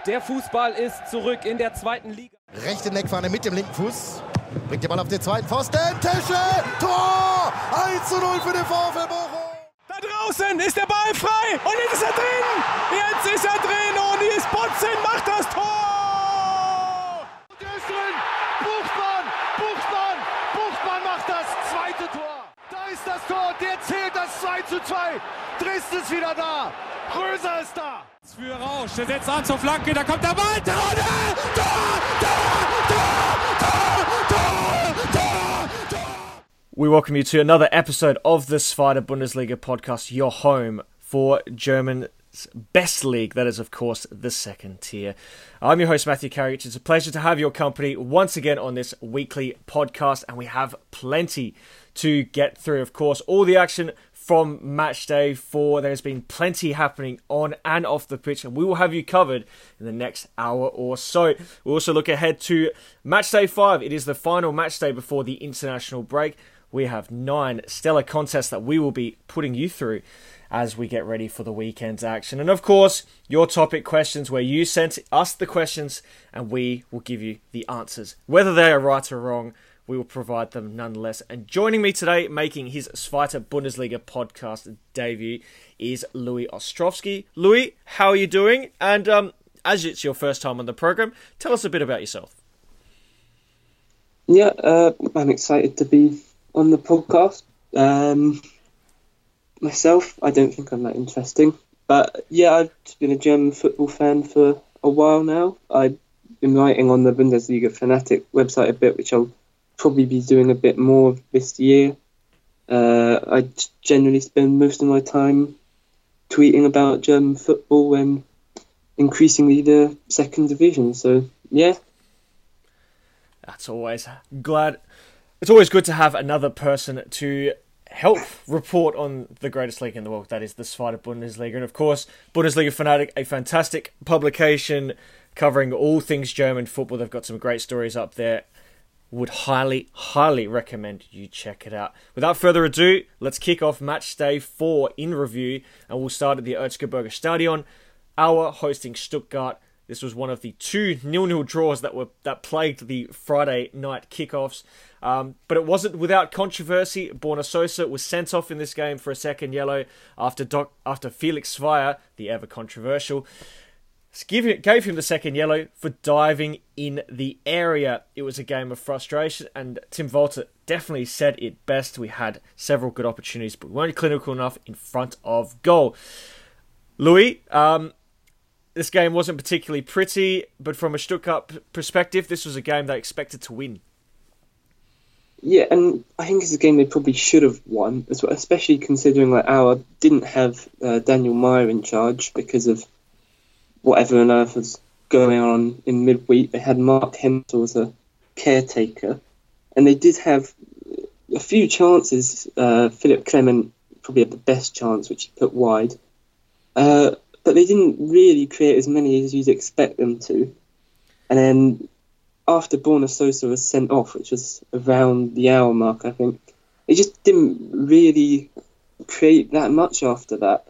Der Fußball ist zurück in der zweiten Liga. Rechte Neckfahne mit dem linken Fuß. Bringt den Ball auf den zweiten Pfosten. Tesche! Tor! 1:0 für den VfL Bochum. Da draußen ist der Ball frei und jetzt ist er drin. Jetzt ist er drin und Nils Botzen macht das Tor. Und er ist drin. Buchmann macht das zweite Tor. Da ist das Tor, der zählt das 2:2. Dresden ist wieder da. Röser ist da. Für Rausch, der setzt an zur Flanke, da kommt der Ball. Tor! We welcome you to another episode of the Zweite Bundesliga podcast, your home for German's best league, that is, of course, the second tier. I'm your host, Matthew Carriage. It's a pleasure to have your company once again on this weekly podcast, and we have plenty to get through. Of course, all the action from match day 4. There's been plenty happening on and off the pitch, and we will have you covered in the next hour or so. We'll also look ahead to match day 5. It is the final match day before the international break. We have 9 stellar contests that we will be putting you through as we get ready for the weekend's action. And of course, your topic questions, where you sent us the questions and we will give you the answers. Whether they are right or wrong, we will provide them nonetheless. And joining me today, making his Zweite Bundesliga podcast debut, is Louis Ostrovsky. Louis, how are you doing? And as it's your first time on the program, tell us a bit about yourself. Yeah, I'm excited to be on the podcast. Myself, I don't think I'm that interesting. But yeah, I've been a German football fan for a while now. I've been writing on the Bundesliga Fanatic website a bit, which I'll probably be doing a bit more of this year. I generally spend most of my time tweeting about German football and increasingly the second division. So yeah. It's always good to have another person to help report on the greatest league in the world, that is the Zweite Bundesliga. And of course, Bundesliga Fanatic, a fantastic publication covering all things German football. They've got some great stories up there. Would highly, highly recommend you check it out. Without further ado, let's kick off match day 4 in review, and we'll start at the Erzgebirge Stadion. Our hosting Stuttgart. This was one of the 2 0-0 draws that plagued the Friday night kickoffs. But it wasn't without controversy. Borna Sosa was sent off in this game for a second yellow after Felix Zweier, the ever controversial, gave him the second yellow for diving in the area. It was a game of frustration, and Tim Walter definitely said it best. We had several good opportunities, but we weren't clinical enough in front of goal. Louis, this game wasn't particularly pretty, but from a Stuttgart perspective, this was a game they expected to win. Yeah, and I think it's a game they probably should have won, as well, especially considering that Auer didn't have Daniel Meyer in charge because of whatever on earth was going on in midweek. They had Mark Hensel as a caretaker, and they did have a few chances. Philip Clement probably had the best chance, which he put wide. But they didn't really create as many as you'd expect them to. And then after Borna Sosa was sent off, which was around the hour mark, I think, they just didn't really create that much after that.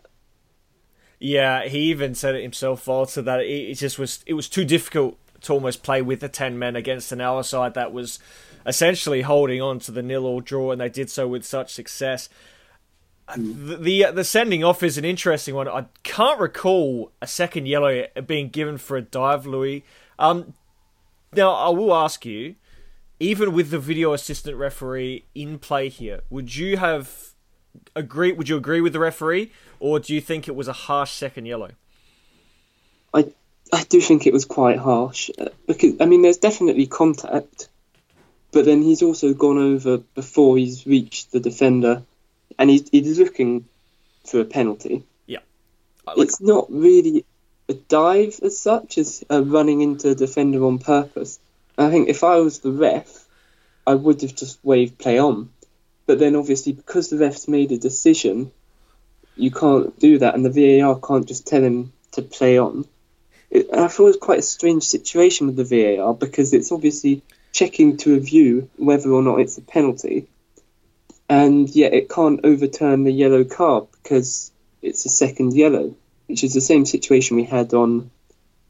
Yeah, he even said it himself, Walter, that it was too difficult to almost play with the 10 men against an Auer side that was essentially holding on to the 0-0 draw, and they did so with such success. The sending off is an interesting one. I can't recall a second yellow being given for a dive, Louis. Now, I will ask you, even with the video assistant referee in play here, would you agree with the referee, or do you think it was a harsh second yellow? I do think it was quite harsh, because, I mean, there's definitely contact, but then he's also gone over before he's reached the defender, and he's looking for a penalty. Yeah. It's not really a dive as such as running into a defender on purpose. And I think if I was the ref, I would have just waved play on. But then obviously because the ref's made a decision, you can't do that, and the VAR can't just tell him to play on. I thought it was quite a strange situation with the VAR, because it's obviously checking to review whether or not it's a penalty, and yet it can't overturn the yellow card because it's a second yellow, which is the same situation we had on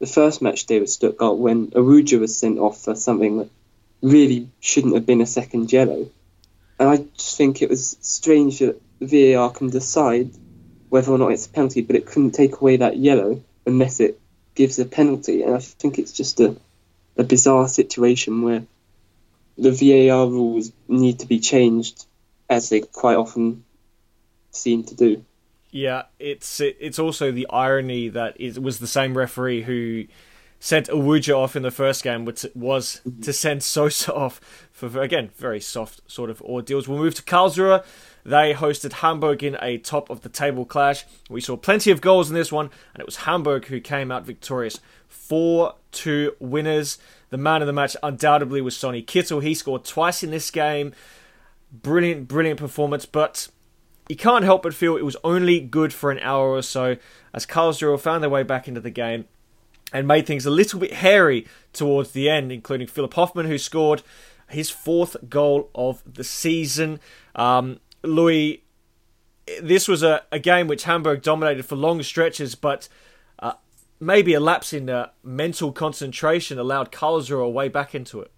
the first match day with Stuttgart when Aruja was sent off for something that really shouldn't have been a second yellow. And I just think it was strange that the VAR can decide whether or not it's a penalty, but it couldn't take away that yellow unless it gives a penalty. And I think it's just a bizarre situation where the VAR rules need to be changed, as they quite often seem to do. Yeah, it's also the irony that it was the same referee who sent Aruja off in the first game, which was to send Sosa off for, again, very soft sort of ordeals. We'll move to Karlsruhe. They hosted Hamburg in a top-of-the-table clash. We saw plenty of goals in this one, and it was Hamburg who came out victorious. 4-2 winners. The man of the match undoubtedly was Sonny Kittel. He scored twice in this game. Brilliant, brilliant performance, but you can't help but feel it was only good for an hour or so as Karlsruhe found their way back into the game and made things a little bit hairy towards the end, including Philipp Hoffmann, who scored his 4th goal of the season. Louis, this was a game which Hamburg dominated for long stretches, but maybe a lapse in mental concentration allowed Karlsruhe a way back into it.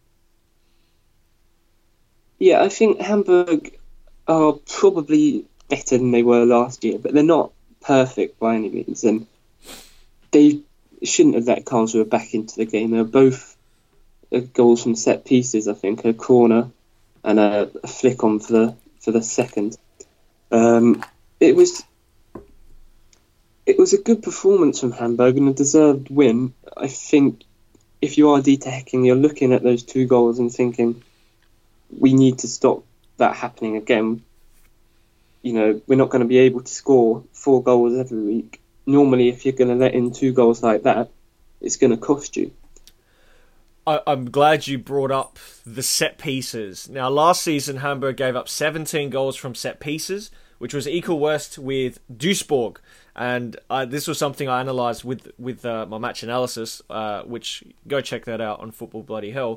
Yeah, I think Hamburg are probably better than they were last year, but they're not perfect by any means, and they shouldn't have let Karlsruhe back into the game. They were both goals from set pieces, I think, a corner and a flick on for the second. It was a good performance from Hamburg and a deserved win. I think if you are Dieter Hecking, you're looking at those 2 goals and thinking, we need to stop that happening again. You know, we're not going to be able to score 4 goals every week. Normally, if you're going to let in 2 goals like that, it's going to cost you. I'm glad you brought up the set pieces. Now, last season, Hamburg gave up 17 goals from set pieces, which was equal worst with Duisburg. And this was something I analysed with my match analysis, which go check that out on Football Bloody Hell.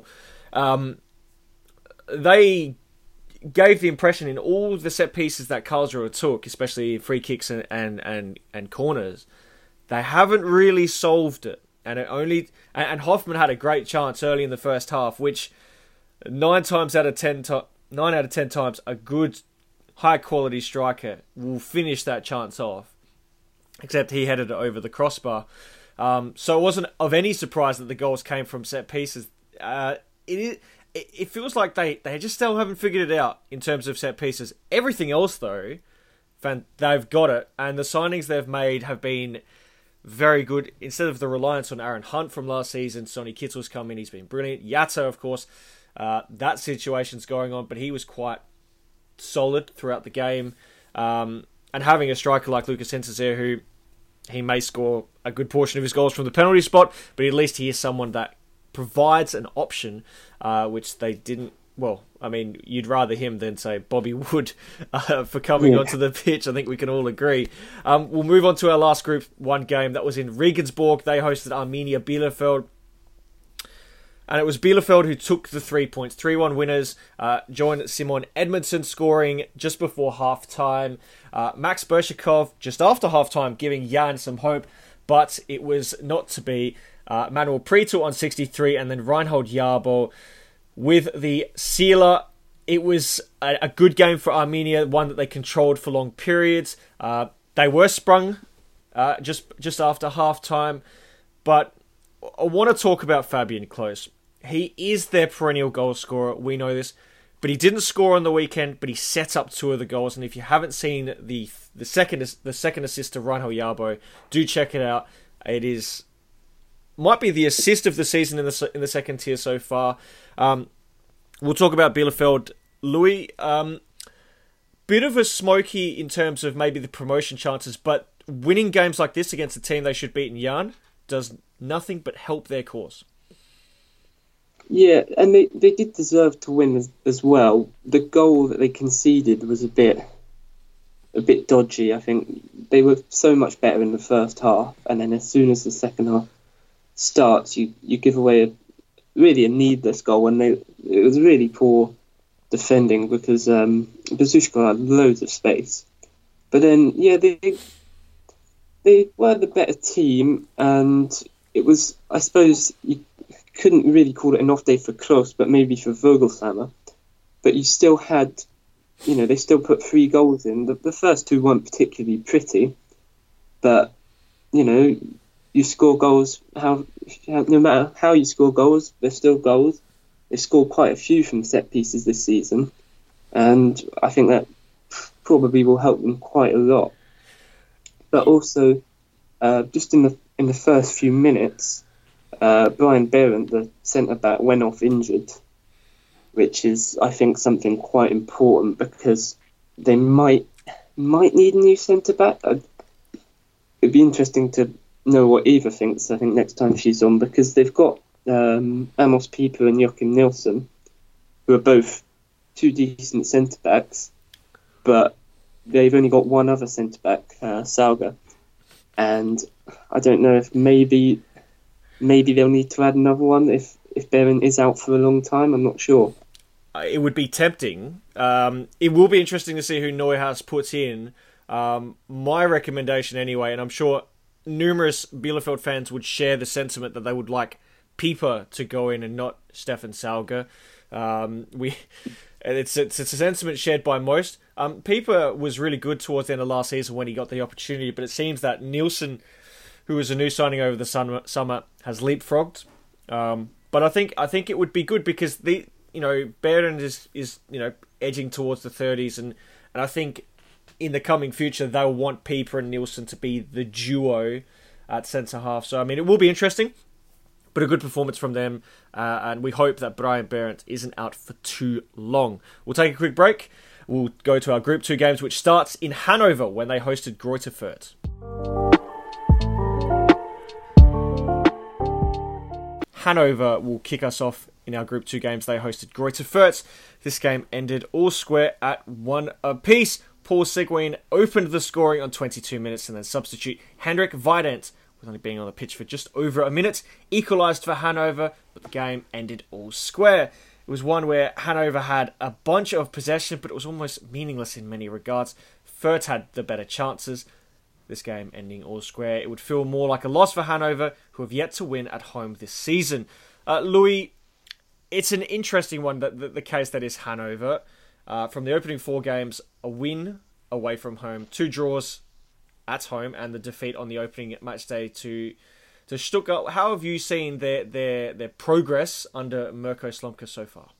They gave the impression in all the set pieces that Karlsruhe took, especially free kicks and corners, they haven't really solved it. And Hoffmann had a great chance early in the first half, which 9 out of 10 times a good high quality striker will finish that chance off. Except he headed it over the crossbar. So it wasn't of any surprise that the goals came from set pieces. It feels like they just still haven't figured it out in terms of set pieces. Everything else, though, they've got it. And the signings they've made have been very good. Instead of the reliance on Aaron Hunt from last season, Sonny Kittel's come in. He's been brilliant. Yatta, of course, that situation's going on, but he was quite solid throughout the game. And having a striker like Lucas Hentzer, who he may score a good portion of his goals from the penalty spot, but at least he is someone that provides an option, which they didn't. Well, I mean, you'd rather him than, say, Bobby Wood for coming onto the pitch. I think we can all agree. We'll move on to our last Group 1 game. That was in Regensburg. They hosted Arminia Bielefeld. And it was Bielefeld who took the 3 points. 3-1 winners. Joined Simon Edmondson scoring just before half-time. Max Bershikov just after half-time giving Jan some hope. But it was not to be. Manuel Preto on 63 and then Reinhold Jabo with the sealer. It was a good game for Arminia, one that they controlled for long periods. They were sprung just after half-time. But I want to talk about Fabian Klos. He is their perennial goal scorer. We know this. But he didn't score on the weekend, but he set up 2 of the goals. And if you haven't seen the second assist to Reinhold Jabo, do check it out. It might be the assist of the season in the second tier so far. We'll talk about Bielefeld. Louis, bit of a smoky in terms of maybe the promotion chances, but winning games like this against a team they should beat in Jan does nothing but help their cause. Yeah, and they did deserve to win as well. The goal that they conceded was a bit dodgy. I think they were so much better in the first half, and then as soon as the second half starts, you give away a needless goal, and it was really poor defending because Bezushko had loads of space. But then, yeah, they were the better team, and it was, I suppose, you couldn't really call it an off day for Klose, but maybe for Vogelsammer. But you still had, they still put 3 goals in. The first 2 weren't particularly pretty, but, you score goals, no matter how you score goals, they're still goals. They scored quite a few from set pieces this season, and I think that probably will help them quite a lot. But also, just in the first few minutes, Brian Behrens, the centre-back, went off injured, which is, I think, something quite important because they might need a new centre-back. It'd be interesting to know what Eva thinks, I think, next time she's on, because they've got Amos Pieper and Joachim Nilsson, who are both 2 decent centre-backs, but they've only got one other centre-back, Salga. And I don't know if maybe they'll need to add another one if Behrens is out for a long time. I'm not sure. It would be tempting. It will be interesting to see who Neuhaus puts in. My recommendation anyway, and I'm sure numerous Bielefeld fans would share the sentiment that they would like Pieper to go in and not Stefan Salga. It's a sentiment shared by most. Pieper was really good towards the end of last season when he got the opportunity, but it seems that Nielsen, who was a new signing over the summer, has leapfrogged. But I think it would be good because Behrens is edging towards the 30s, and I think in the coming future they'll want Pieper and Nielsen to be the duo at centre half. So I mean, it will be interesting, but a good performance from them, and we hope that Brian Behrens isn't out for too long. We'll take a quick break. We'll go to our Group 2 games, which starts in Hanover when they hosted Greuther Fürth. Hanover will kick us off in our Group 2 games. They hosted Greuther Fürth. This game ended all square at 1 apiece. Paul Seguin opened the scoring on 22 minutes, and then substitute Hendrik Weidant, with only being on the pitch for just over a minute, equalised for Hanover, but the game ended all square. It was one where Hanover had a bunch of possession, but it was almost meaningless in many regards. Fürth had the better chances. This game ending all square. It would feel more like a loss for Hanover, who have yet to win at home this season. Louis, it's an interesting one, the case that is Hanover. From the opening 4 games, a win away from home, 2 draws at home, and the defeat on the opening match day to Stuttgart. How have you seen their progress under Mirko Slomka so far?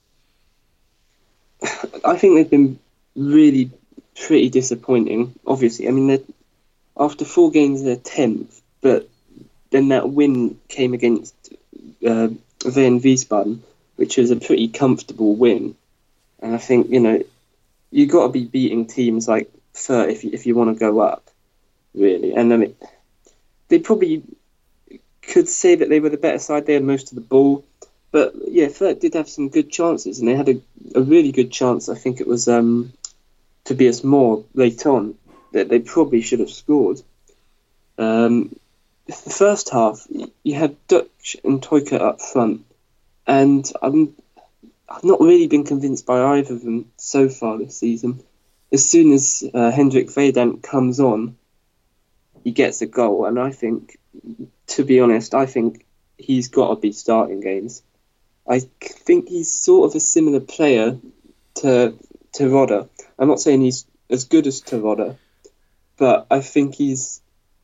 I think they've been really pretty disappointing, obviously. I mean, after 4 games, they're 10th, but then that win came against Wien Wiesbaden, which was a pretty comfortable win. And I think, you got to be beating teams like Fürth if you want to go up, really. And I mean, they probably could say that they were the better side. They had most of the ball. But, yeah, Fürth did have some good chances, and they had a really good chance. I think it was Tobias Moore late on that they probably should have scored. The first half, you had Dutch and Toika up front, and I've not really been convinced by either of them so far this season. As soon as Hendrik Weidant comes on, he gets a goal, and I think, to be honest, he's got to be starting games. I think he's sort of a similar player to Rodder. I'm not saying he's as good as Rodder, but I think he's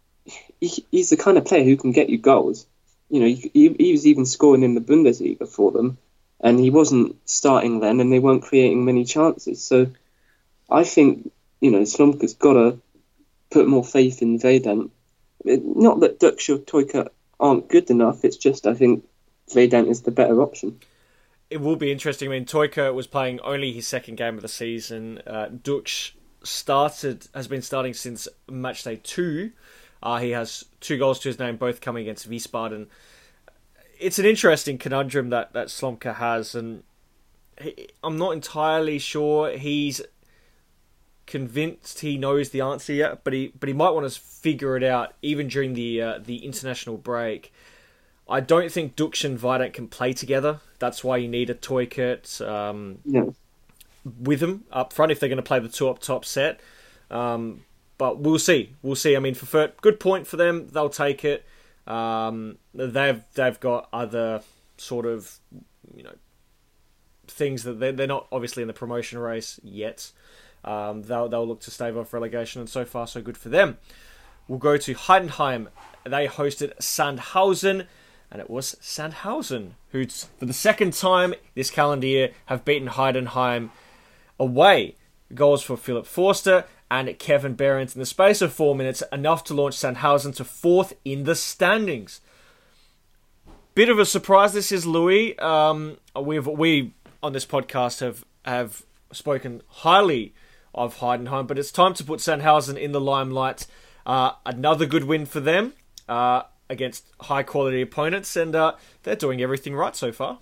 the kind of player who can get you goals. He was even scoring in the Bundesliga for them, and he wasn't starting then, and they weren't creating many chances. So I think, Slomka's got to put more faith in Weidant. Not that Dutch or Toika aren't good enough, it's just I think Weidant is the better option. It will be interesting. I mean, Toika was playing only his 2nd game of the season. Dutch has been starting since match day 2. He has 2 goals to his name, both coming against Wiesbaden. It's an interesting conundrum that Slomka has, and I'm not entirely sure he's convinced he knows the answer yet, but he might want to figure it out even during the international break. I don't think Dux and Weidant can play together. That's why you need a Toikert with him up front if they're going to play the 2 up top set. But we'll see. I mean, for Fürth, good point for them. They'll take it. They've got other sort of, things that they're not obviously in the promotion race yet. They'll look to stave off relegation, and so far so good for them. We'll go to Heidenheim. They hosted Sandhausen, and it was Sandhausen who, for the second time this calendar year, have beaten Heidenheim away. Goals for Philip Forster and Kevin Behrens in the space of 4 minutes, enough to launch Sandhausen to 4th in the standings. Bit of a surprise this is, Louis. We on this podcast have spoken highly of Heidenheim, but it's time to put Sandhausen in the limelight. Another good win for them against high-quality opponents, and they're doing everything right so far.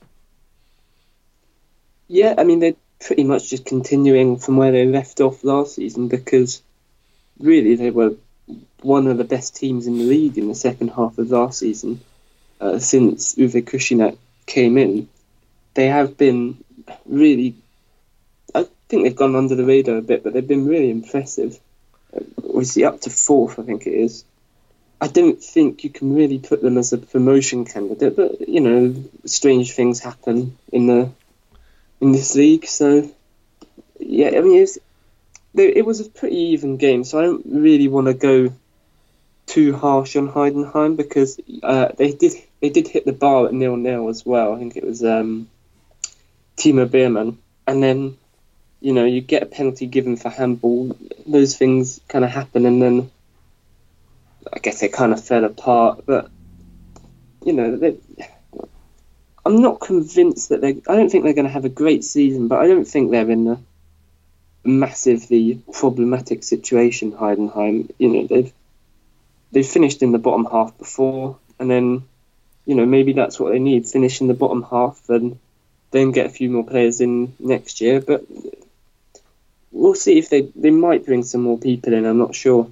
Yeah, I mean, they're pretty much just continuing from where they left off last season, because really they were one of the best teams in the league in the second half of last season. Since Uwe Kušinak came in, they have been really... I think they've gone under the radar a bit, but they've been really impressive. Obviously up to 4th, I think it is. I don't think you can really put them as a promotion candidate, but, strange things happen in this league. So, yeah, I mean, it was a pretty even game, so I don't really want to go too harsh on Heidenheim, because they did hit the bar at 0-0 as well. I think it was Timo Beermann. And then, you get a penalty given for handball. Those things kind of happen, and then I guess they kind of fell apart. But, I'm not convinced that I don't think they're going to have a great season, but I don't think they're in a massively problematic situation, Heidenheim. They've finished in the bottom half before, and then, maybe that's what they need, finish in the bottom half and then get a few more players in next year. But we'll see if they might bring some more people in, I'm not sure.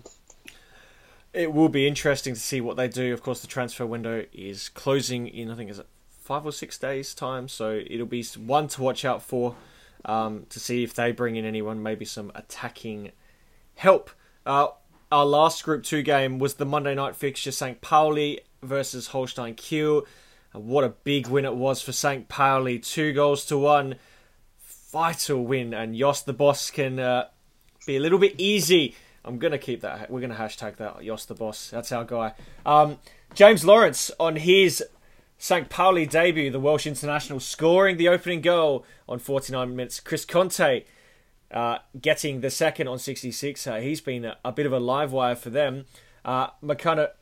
It will be interesting to see what they do. Of course, the transfer window is closing in, I think, is it 5 or 6 days' time, so it'll be one to watch out for, to see if they bring in anyone, maybe some attacking help. Our last Group 2 game was the Monday night fixture, St. Pauli versus Holstein Kiel. And what a big win it was for St. Pauli, 2-1. Vital win, and Jos the Boss can be a little bit easy. I'm going to keep that. We're going to hashtag that, Jos the Boss. That's our guy. James Lawrence, on his St. Pauli debut, the Welsh international, scoring the opening goal on 49 minutes. Chris Conte getting the second on 66. He's been a bit of a live wire for them. Makana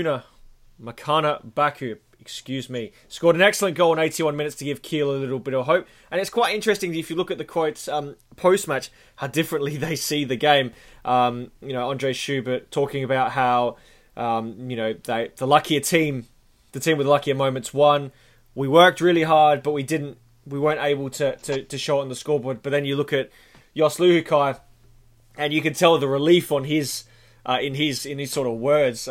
Baku, scored an excellent goal in 81 minutes to give Kiel a little bit of hope. And it's quite interesting if you look at the quotes post-match, how differently they see the game. Andre Schubert talking about how, the luckier team, the team with luckier moments won. We worked really hard, but we weren't able to show it on the scoreboard. But then you look at Jos Luhukay, and you can tell the relief on his in his sort of words.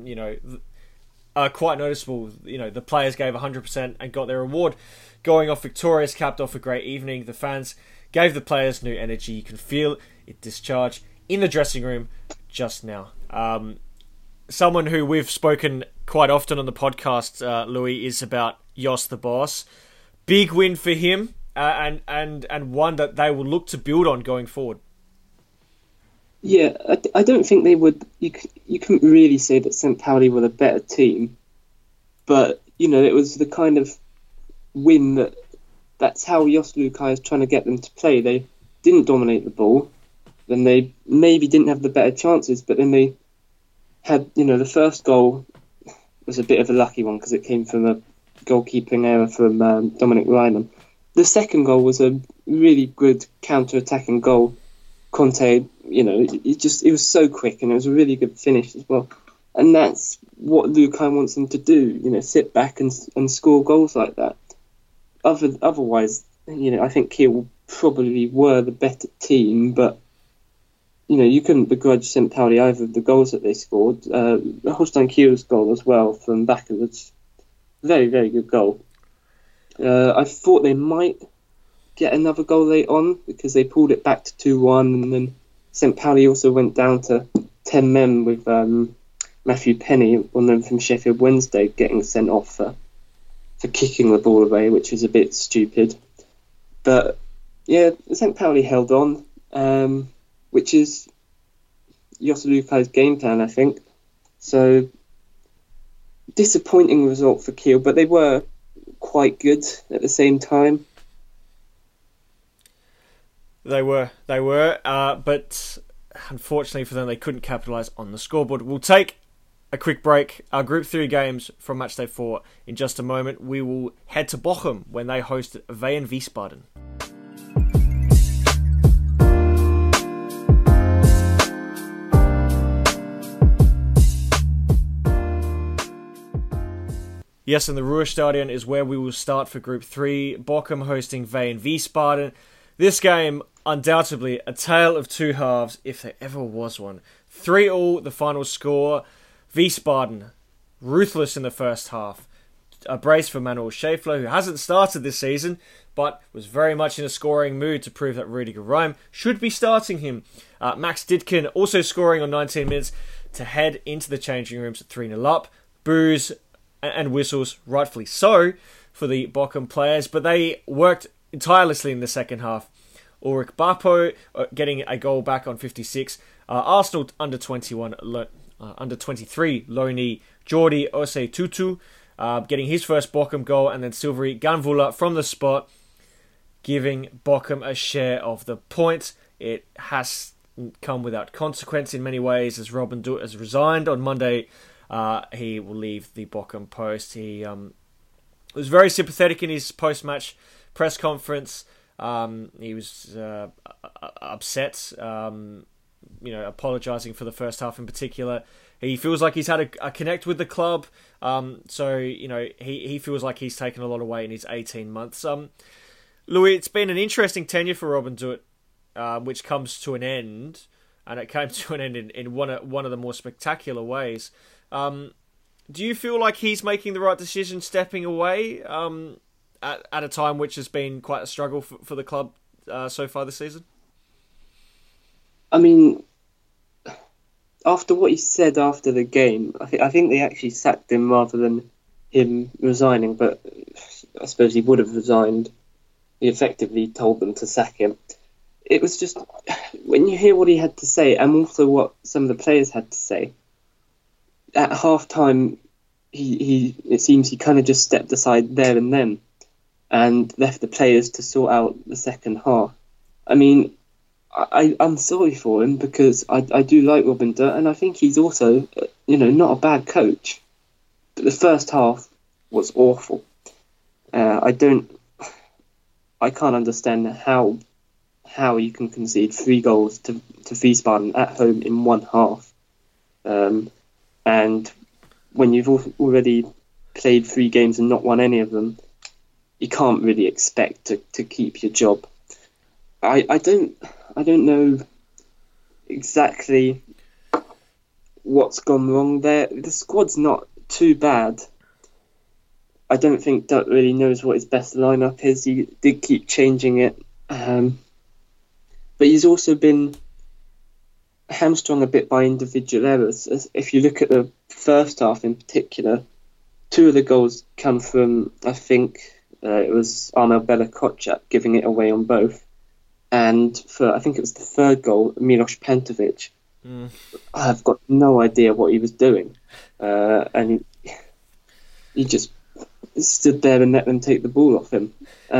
Quite noticeable. The players gave 100% and got their reward. Going off victorious, capped off a great evening. The fans gave the players new energy. You can feel it discharge in the dressing room just now. Someone who we've spoken quite often on the podcast, Louis, is about Jos the Boss. Big win for him, and one that they will look to build on going forward. Yeah, I don't think they would. You couldn't really say that St. Pauli were the better team, but it was the kind of win that's how Jos Luhukay is trying to get them to play. They didn't dominate the ball, then they maybe didn't have the better chances, but then they had the first goal was a bit of a lucky one because it came from a goalkeeping error from Dominic Ryman. The second goal was a really good counter-attacking goal. Conte, it was so quick, and it was a really good finish as well. And that's what Luhukay wants them to do, sit back and score goals like that. Otherwise, I think Kiel probably were the better team, but, you couldn't begrudge St. Pauli either of the goals that they scored. Holstein Kiel's goal as well from Baku was a very, very good goal. I thought they might get another goal late on because they pulled it back to 2-1, and then St. Pauli also went down to 10 men with Matthew Penny, one of them from Sheffield Wednesday, getting sent off for kicking the ball away, which is a bit stupid. But yeah, St. Pauli held on, which is Jota Lukai's game plan, I think. So, disappointing result for Kiel, but they were quite good at the same time. They were, but unfortunately for them, they couldn't capitalise on the scoreboard. We'll take a quick break. Our Group 3 games from Matchday 4 in just a moment. We will head to Bochum when they host Wien Wiesbaden. Yes, and the Ruhrstadion is where we will start for Group 3. Bochum hosting Wien Wiesbaden. This game, undoubtedly, a tale of two halves, if there ever was one. 3-3, the final score. Wiesbaden, ruthless in the first half. A brace for Manuel Schäffler, who hasn't started this season, but was very much in a scoring mood to prove that Rüdiger Reim should be starting him. Max Dittgen also scoring on 19 minutes to head into the changing rooms at 3-0 up. Boos and whistles, rightfully so, for the Bochum players, but they worked tirelessly in the second half. Ulrich Bapo getting a goal back on 56. Arsenal under 23 Loni Jordi Ose Tutu getting his first Bochum goal, and then Silveri Ganvula from the spot giving Bochum a share of the point. It has come without consequence in many ways, as Robin Dutt has resigned on Monday. He will leave the Bochum post. He was very sympathetic in his post-match press conference. He was upset, apologising for the first half in particular. He feels like he's had a connect with the club. He feels like he's taken a lot away in his 18 months. Louis, it's been an interesting tenure for Robin Dutt, which comes to an end, and it came to an end in one of the more spectacular ways. Do you feel like he's making the right decision stepping away at a time which has been quite a struggle for the club so far this season? I mean, after what he said after the game, I think they actually sacked him rather than him resigning, but I suppose he would have resigned. He effectively told them to sack him. It was just, when you hear what he had to say, and also what some of the players had to say, at half-time, it seems he kind of just stepped aside there and then and left the players to sort out the second half. I mean, I'm sorry for him because I do like Robin Dutt, and I think he's also, not a bad coach. But the first half was awful. I can't understand how you can concede 3 goals to Wiesbaden at home in one half. And when you've already played 3 games and not won any of them, you can't really expect to keep your job. I don't know exactly what's gone wrong there. The squad's not too bad. I don't think Dutt really knows what his best lineup is. He did keep changing it. But he's also been hamstrung a bit by individual errors. If you look at the first half in particular, 2 of the goals come from, I think, it was Armel Bella-Kotchap giving it away on both. And I think it was the 3rd goal, Milos Pantovic. I've got no idea what he was doing. And he just stood there and let them take the ball off him.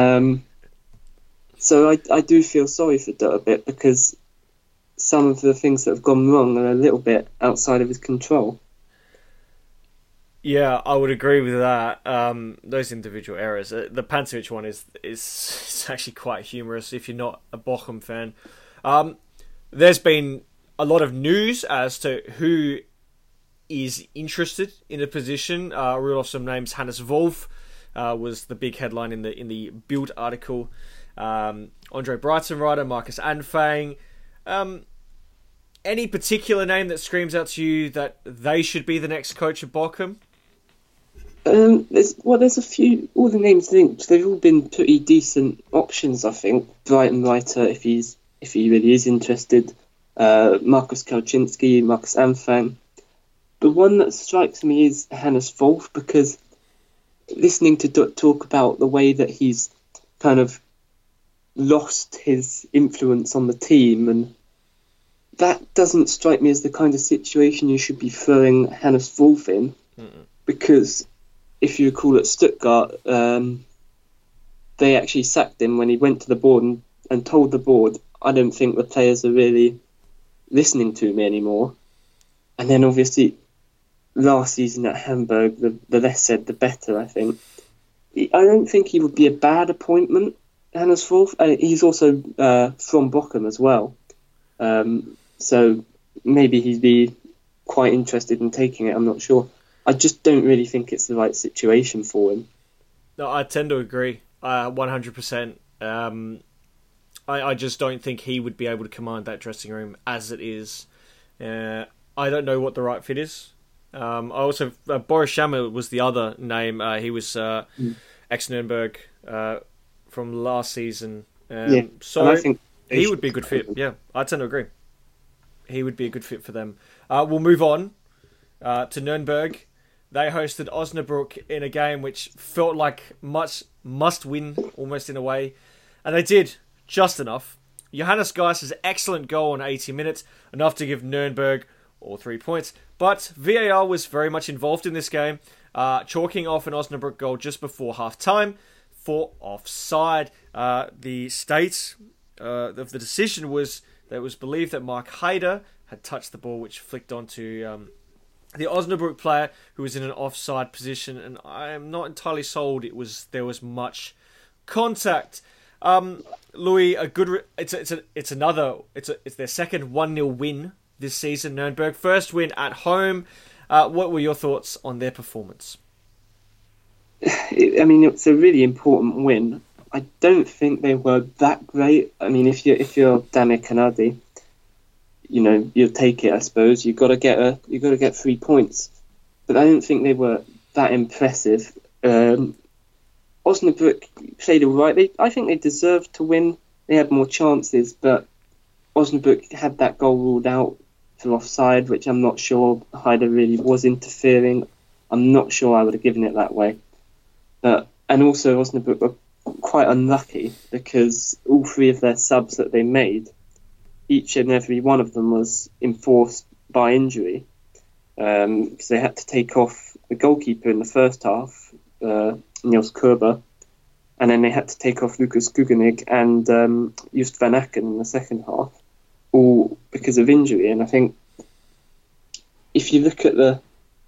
So I do feel sorry for Dutt a bit, because some of the things that have gone wrong are a little bit outside of his control. Yeah, I would agree with that. Those individual errors. The Pantovic one is actually quite humorous if you're not a Bochum fan. There's been a lot of news as to who is interested in a position. Rule off some names. Hannes Wolf was the big headline in the Bild article. Andre Breitenreiter, Marcus Anfang. Any particular name that screams out to you that they should be the next coach of Bochum? There's a few. All the names linked, they've all been pretty decent options, I think. Breitenreiter, if he really is interested. Markus Kauczynski, Marcus Anfang. The one that strikes me is Hannes Wolf, because listening to Dutt talk about the way that he's kind of lost his influence on the team, and that doesn't strike me as the kind of situation you should be throwing Hannes Wolf in. Because if you recall at Stuttgart, they actually sacked him when he went to the board and told the board, I don't think the players are really listening to me anymore. And then obviously last season at Hamburg, the less said the better, I think. I don't think he would be a bad appointment, Hannes Wolf. He's also from Bochum as well. So maybe he'd be quite interested in taking it, I'm not sure. I just don't really think it's the right situation for him. No, I tend to agree, 100%. I just don't think he would be able to command that dressing room as it is. I don't know what the right fit is. Boris Shammer was the other name. He was ex-Nürnberg from last season. So I think he would be a good fit. Yeah, I tend to agree. He would be a good fit for them. We'll move on to Nürnberg. They hosted Osnabrück in a game which felt like much must-win, almost in a way. And they did, just enough. Johannes Geiss's excellent goal in 80 minutes, enough to give Nürnberg all 3 points. But VAR was very much involved in this game, chalking off an Osnabrück goal just before half-time for offside. The state of the decision was that it was believed that Mark Haider had touched the ball, which flicked onto the Osnabrück player who was in an offside position, and I am not entirely sold there was much contact. Louis, it's their second 1-0 win this season. Nürnberg, first win at home. What were your thoughts on their performance? I mean, it's a really important win. I don't think they were that great. I mean, if you're Damir Kanadi, you'll take it, I suppose. You've got to get 3 points. But I don't think they were that impressive. Osnabrück played all right. I think they deserved to win. They had more chances, but Osnabrück had that goal ruled out for offside, which I'm not sure Haider really was interfering. I'm not sure I would have given it that way. And also Osnabrück were quite unlucky because all 3 of their subs that they made, each and every one of them was enforced by injury, because they had to take off the goalkeeper in the first half, Niels Kerber, and then they had to take off Lucas Gugenig and Just Van Aken in the second half, all because of injury. And I think if you look at the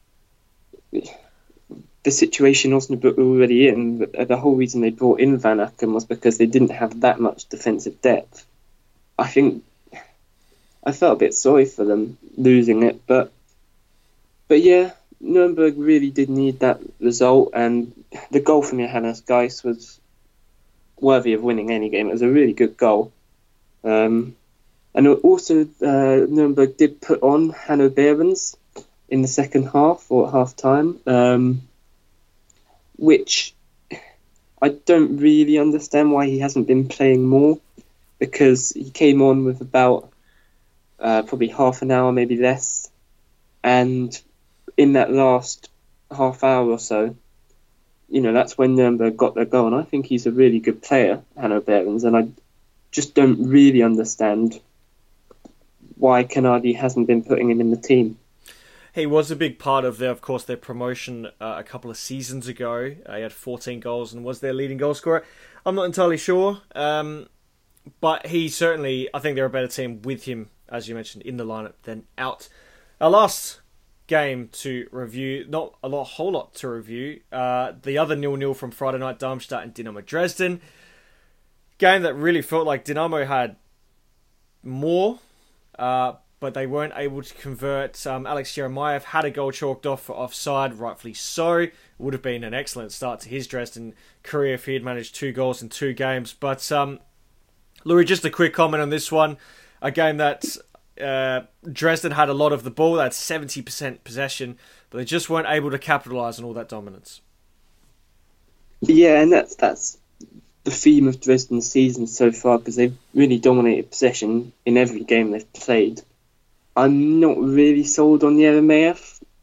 situation Osnabrück were already in, the whole reason they brought in Van Aken was because they didn't have that much defensive depth. I think I felt a bit sorry for them losing it, but yeah, Nürnberg really did need that result, and the goal from Johannes Geiss was worthy of winning any game. It was a really good goal. And also, Nürnberg did put on Hanno Behrens in the second half or at half-time, which I don't really understand why he hasn't been playing more, because he came on with about probably half an hour, maybe less, and in that last half hour or so, that's when Nürnberg got their goal, and I think he's a really good player, Hanno Behrens, and I just don't really understand why Kanadi hasn't been putting him in the team. He was a big part of their promotion a couple of seasons ago. He had 14 goals and was their leading goal scorer. I'm not entirely sure, but he certainly, I think they're a better team with him, as you mentioned, in the lineup than out. Our last game to review, not a whole lot to review. The other 0-0 from Friday night, Darmstadt and Dynamo Dresden. Game that really felt like Dynamo had more, but they weren't able to convert. Alex Jeremejeff had a goal chalked off for offside, rightfully so. It would have been an excellent start to his Dresden career if he had managed 2 goals in 2 games. But Louis, just a quick comment on this one. A game that Dresden had a lot of the ball. They had 70% possession, but they just weren't able to capitalise on all that dominance. Yeah, and that's the theme of Dresden's season so far, because they've really dominated possession in every game they've played. I'm not really sold on Jeremejeff.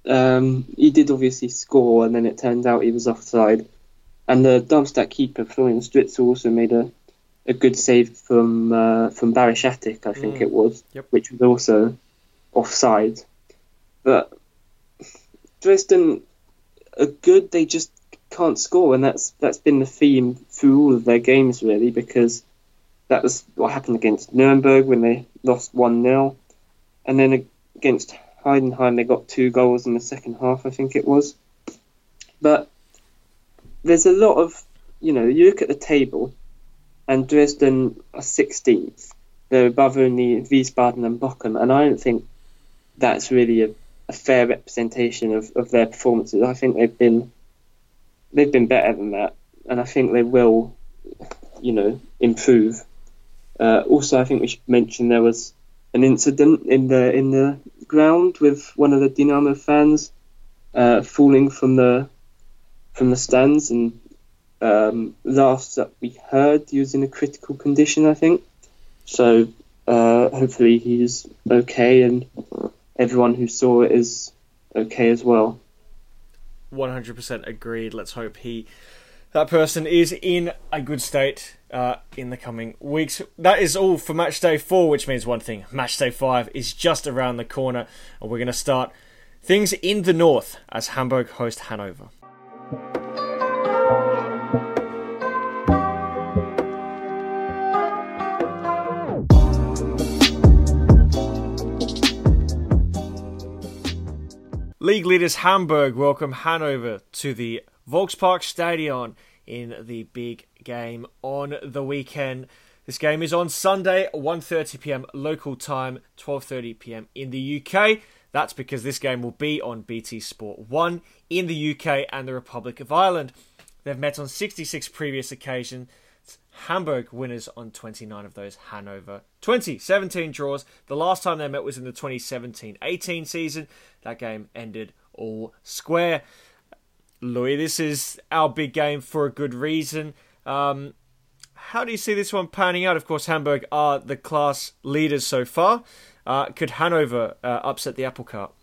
he did obviously score, and then it turned out he was offside. And the Darmstadt keeper, Florian Stritzel, also made a good save from Barry Shattuck, I think it was, which was also offside. But Dresden are good, they just can't score, and that's been the theme through all of their games, really, because that was what happened against Nuremberg when they lost 1-0. And then against Heidenheim, they got 2 goals in the second half, I think it was. But there's a lot of, you look at the table, and Dresden are 16th. They're above only Wiesbaden and Bochum, and I don't think that's really a fair representation of their performances. I think they've been better than that, and I think they will, improve. Also, I think we should mention there was an incident in the ground with one of the Dynamo fans falling from the stands, and last that we heard, he was in a critical condition, I think. So hopefully he's okay, and everyone who saw it is okay as well. 100% agreed. Let's hope that person is in a good state in the coming weeks. That is all for match day 4, which means one thing: match day 5 is just around the corner, and we're going to start things in the north as Hamburg host Hanover. League leaders Hamburg welcome Hanover to the Volkspark Stadion in the big game on the weekend. This game is on Sunday, 1:30pm local time, 12:30pm in the UK. That's because this game will be on BT Sport 1 in the UK and the Republic of Ireland. They've met on 66 previous occasions. Hamburg winners on 29 of those. Hanover 17 draws. The last time they met was in the 2017-18 season. That game ended all square. Louis, this is our big game for a good reason. How do you see this one panning out? Of course, Hamburg are the class leaders so far. Could Hanover upset the apple cart?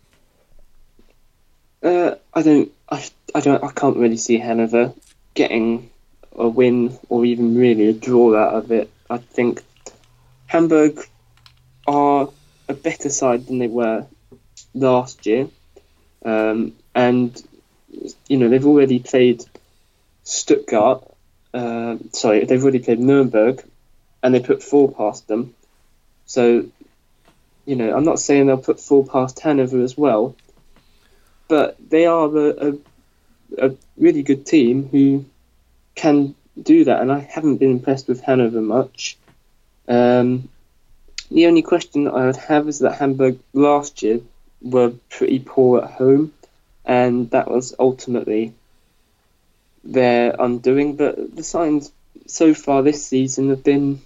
I can't really see Hanover getting a win or even really a draw out of it. I think Hamburg are a better side than they were last year, and they've already played Stuttgart. They've already played Nuremberg, and they put 4 past them. So, I'm not saying they'll put 4 past Hanover as well, but they are a really good team who can do that, and I haven't been impressed with Hanover much. The only question that I would have is that Hamburg last year were pretty poor at home, and that was ultimately their undoing. But the signs so far this season have been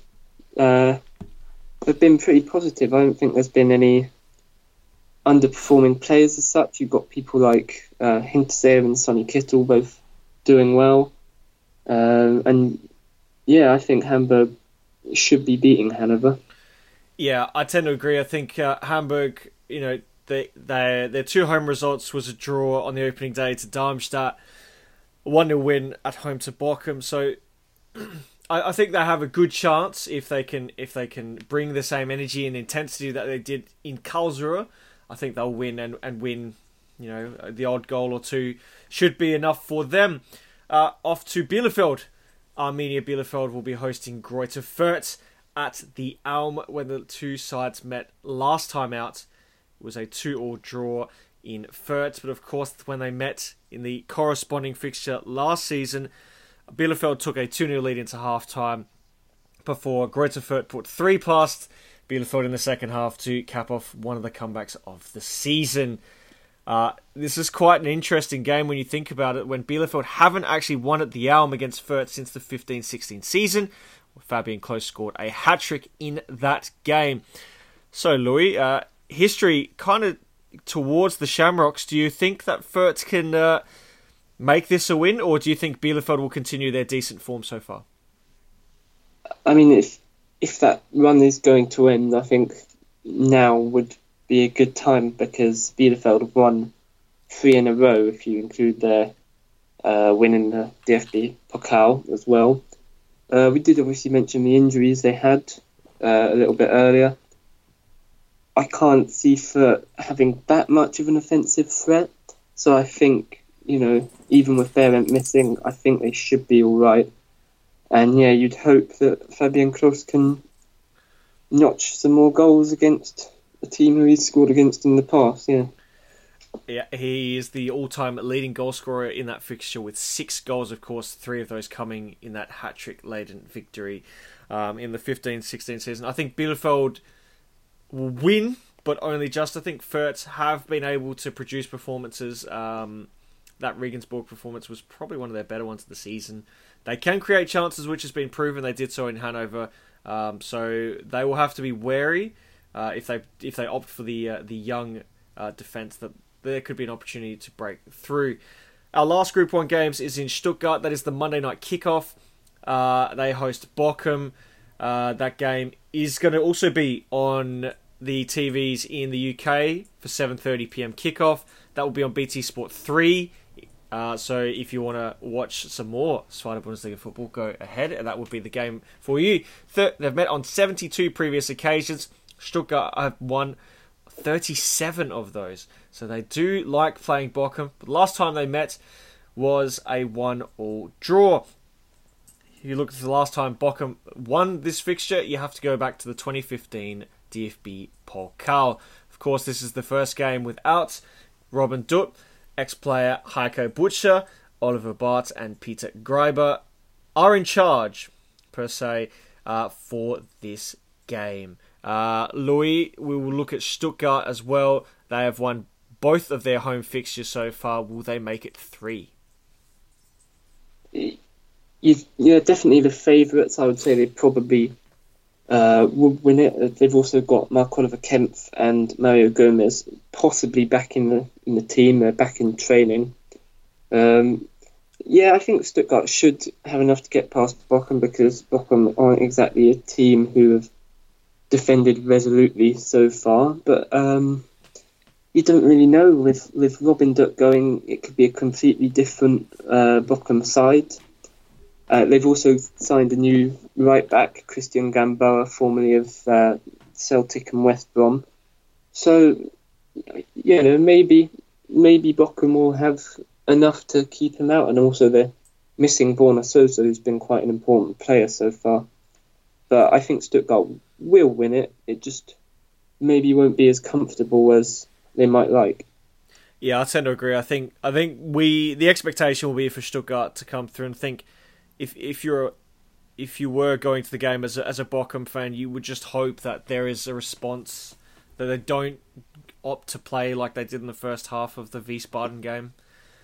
pretty positive. I don't think there's been any underperforming players as such. You've got people like Hinterseer and Sonny Kittel both doing well. I think Hamburg should be beating Hanover. Yeah, I tend to agree. I think Hamburg, their 2 home results was a draw on the opening day to Darmstadt, 1-0 win at home to Bochum. So I think they have a good chance if they can bring the same energy and intensity that they did in Karlsruhe. I think they'll win and win. The odd goal or 2 should be enough for them. Off to Bielefeld. Arminia Bielefeld will be hosting Greuther Fürth at the Alm. When the 2 sides met last time out, it was a 2-2 draw in Fürth. But of course, when they met in the corresponding fixture last season, Bielefeld took a 2-0 lead into half-time before Greuther Fürth put 3 past Bielefeld in the second half to cap off one of the comebacks of the season. This is quite an interesting game when you think about it, when Bielefeld haven't actually won at the Alm against Fürth since the 15-16 season. Fabian Klos scored a hat-trick in that game. So, Louis, history kind of towards the Shamrocks. Do you think that Fürth can make this a win, or do you think Bielefeld will continue their decent form so far? I mean, if that run is going to end, I think now would be a good time, because Bielefeld have won 3 in a row if you include their win in the DFB Pokal as well. We did obviously mention the injuries they had a little bit earlier. I can't see Fürth having that much of an offensive threat, so I think, even with Behrend missing, I think they should be all right. And yeah, you'd hope that Fabian Klos can notch some more goals against a team who he's scored against in the past, yeah. Yeah, he is the all-time leading goal scorer in that fixture with 6 goals, of course, 3 of those coming in that hat-trick-laden victory in the 15-16 season. I think Bielefeld will win, but only just. I think Fürth have been able to produce performances. That Regensburg performance was probably one of their better ones of the season. They can create chances, which has been proven. They did so in Hanover. So they will have to be wary if they opt for the young defence, that there could be an opportunity to break through. Our last Group 1 games is in Stuttgart. That is the Monday night kickoff. They host Bochum. That game is going to also be on the TVs in the UK for 7:30pm kickoff. That will be on BT Sport 3. So if you want to watch some more Zweite Bundesliga football, go ahead. And that would be the game for you. They've met on 72 previous occasions. Stuttgart have won 37 of those. So they do like playing Bochum. But last time they met was a 1-1 draw. If you look at the last time Bochum won this fixture, you have to go back to the 2015 DFB Pokal. Of course, this is the first game without Robin Dutt, ex-player Heiko Butcher, Oliver Bart and Peter Greiber are in charge, per se, for this game. Louis, we will look at Stuttgart as well. They have won both of their home fixtures so far. Will they make it 3? Yeah, definitely the favourites. I would say they probably would win it. They've also got Marc-Oliver Kempf and Mario Gomez possibly back in the team. They're back in training. I think Stuttgart should have enough to get past Bochum, because Bochum aren't exactly a team who have defended resolutely so far. But you don't really know. With Robin Dutt going, it could be a completely different Bochum side. They've also signed a new right-back, Christian Gamboa, formerly of Celtic and West Brom. So, maybe Bochum will have enough to keep him out. And also they're missing Borna Sosa, who's been quite an important player so far. But I think Stuttgart will win it. It just maybe won't be as comfortable as they might like. Yeah, I tend to agree. I think the expectation will be for Stuttgart to come through, and think if you were going to the game as a Bochum fan, you would just hope that there is a response, that they don't opt to play like they did in the first half of the Wiesbaden game,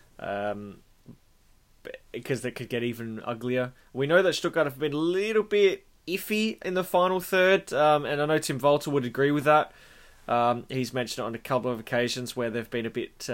because they could get even uglier. We know that Stuttgart have been a little bit iffy in the final third, and I know Tim Walter would agree with that. He's mentioned it on a couple of occasions where they've been a bit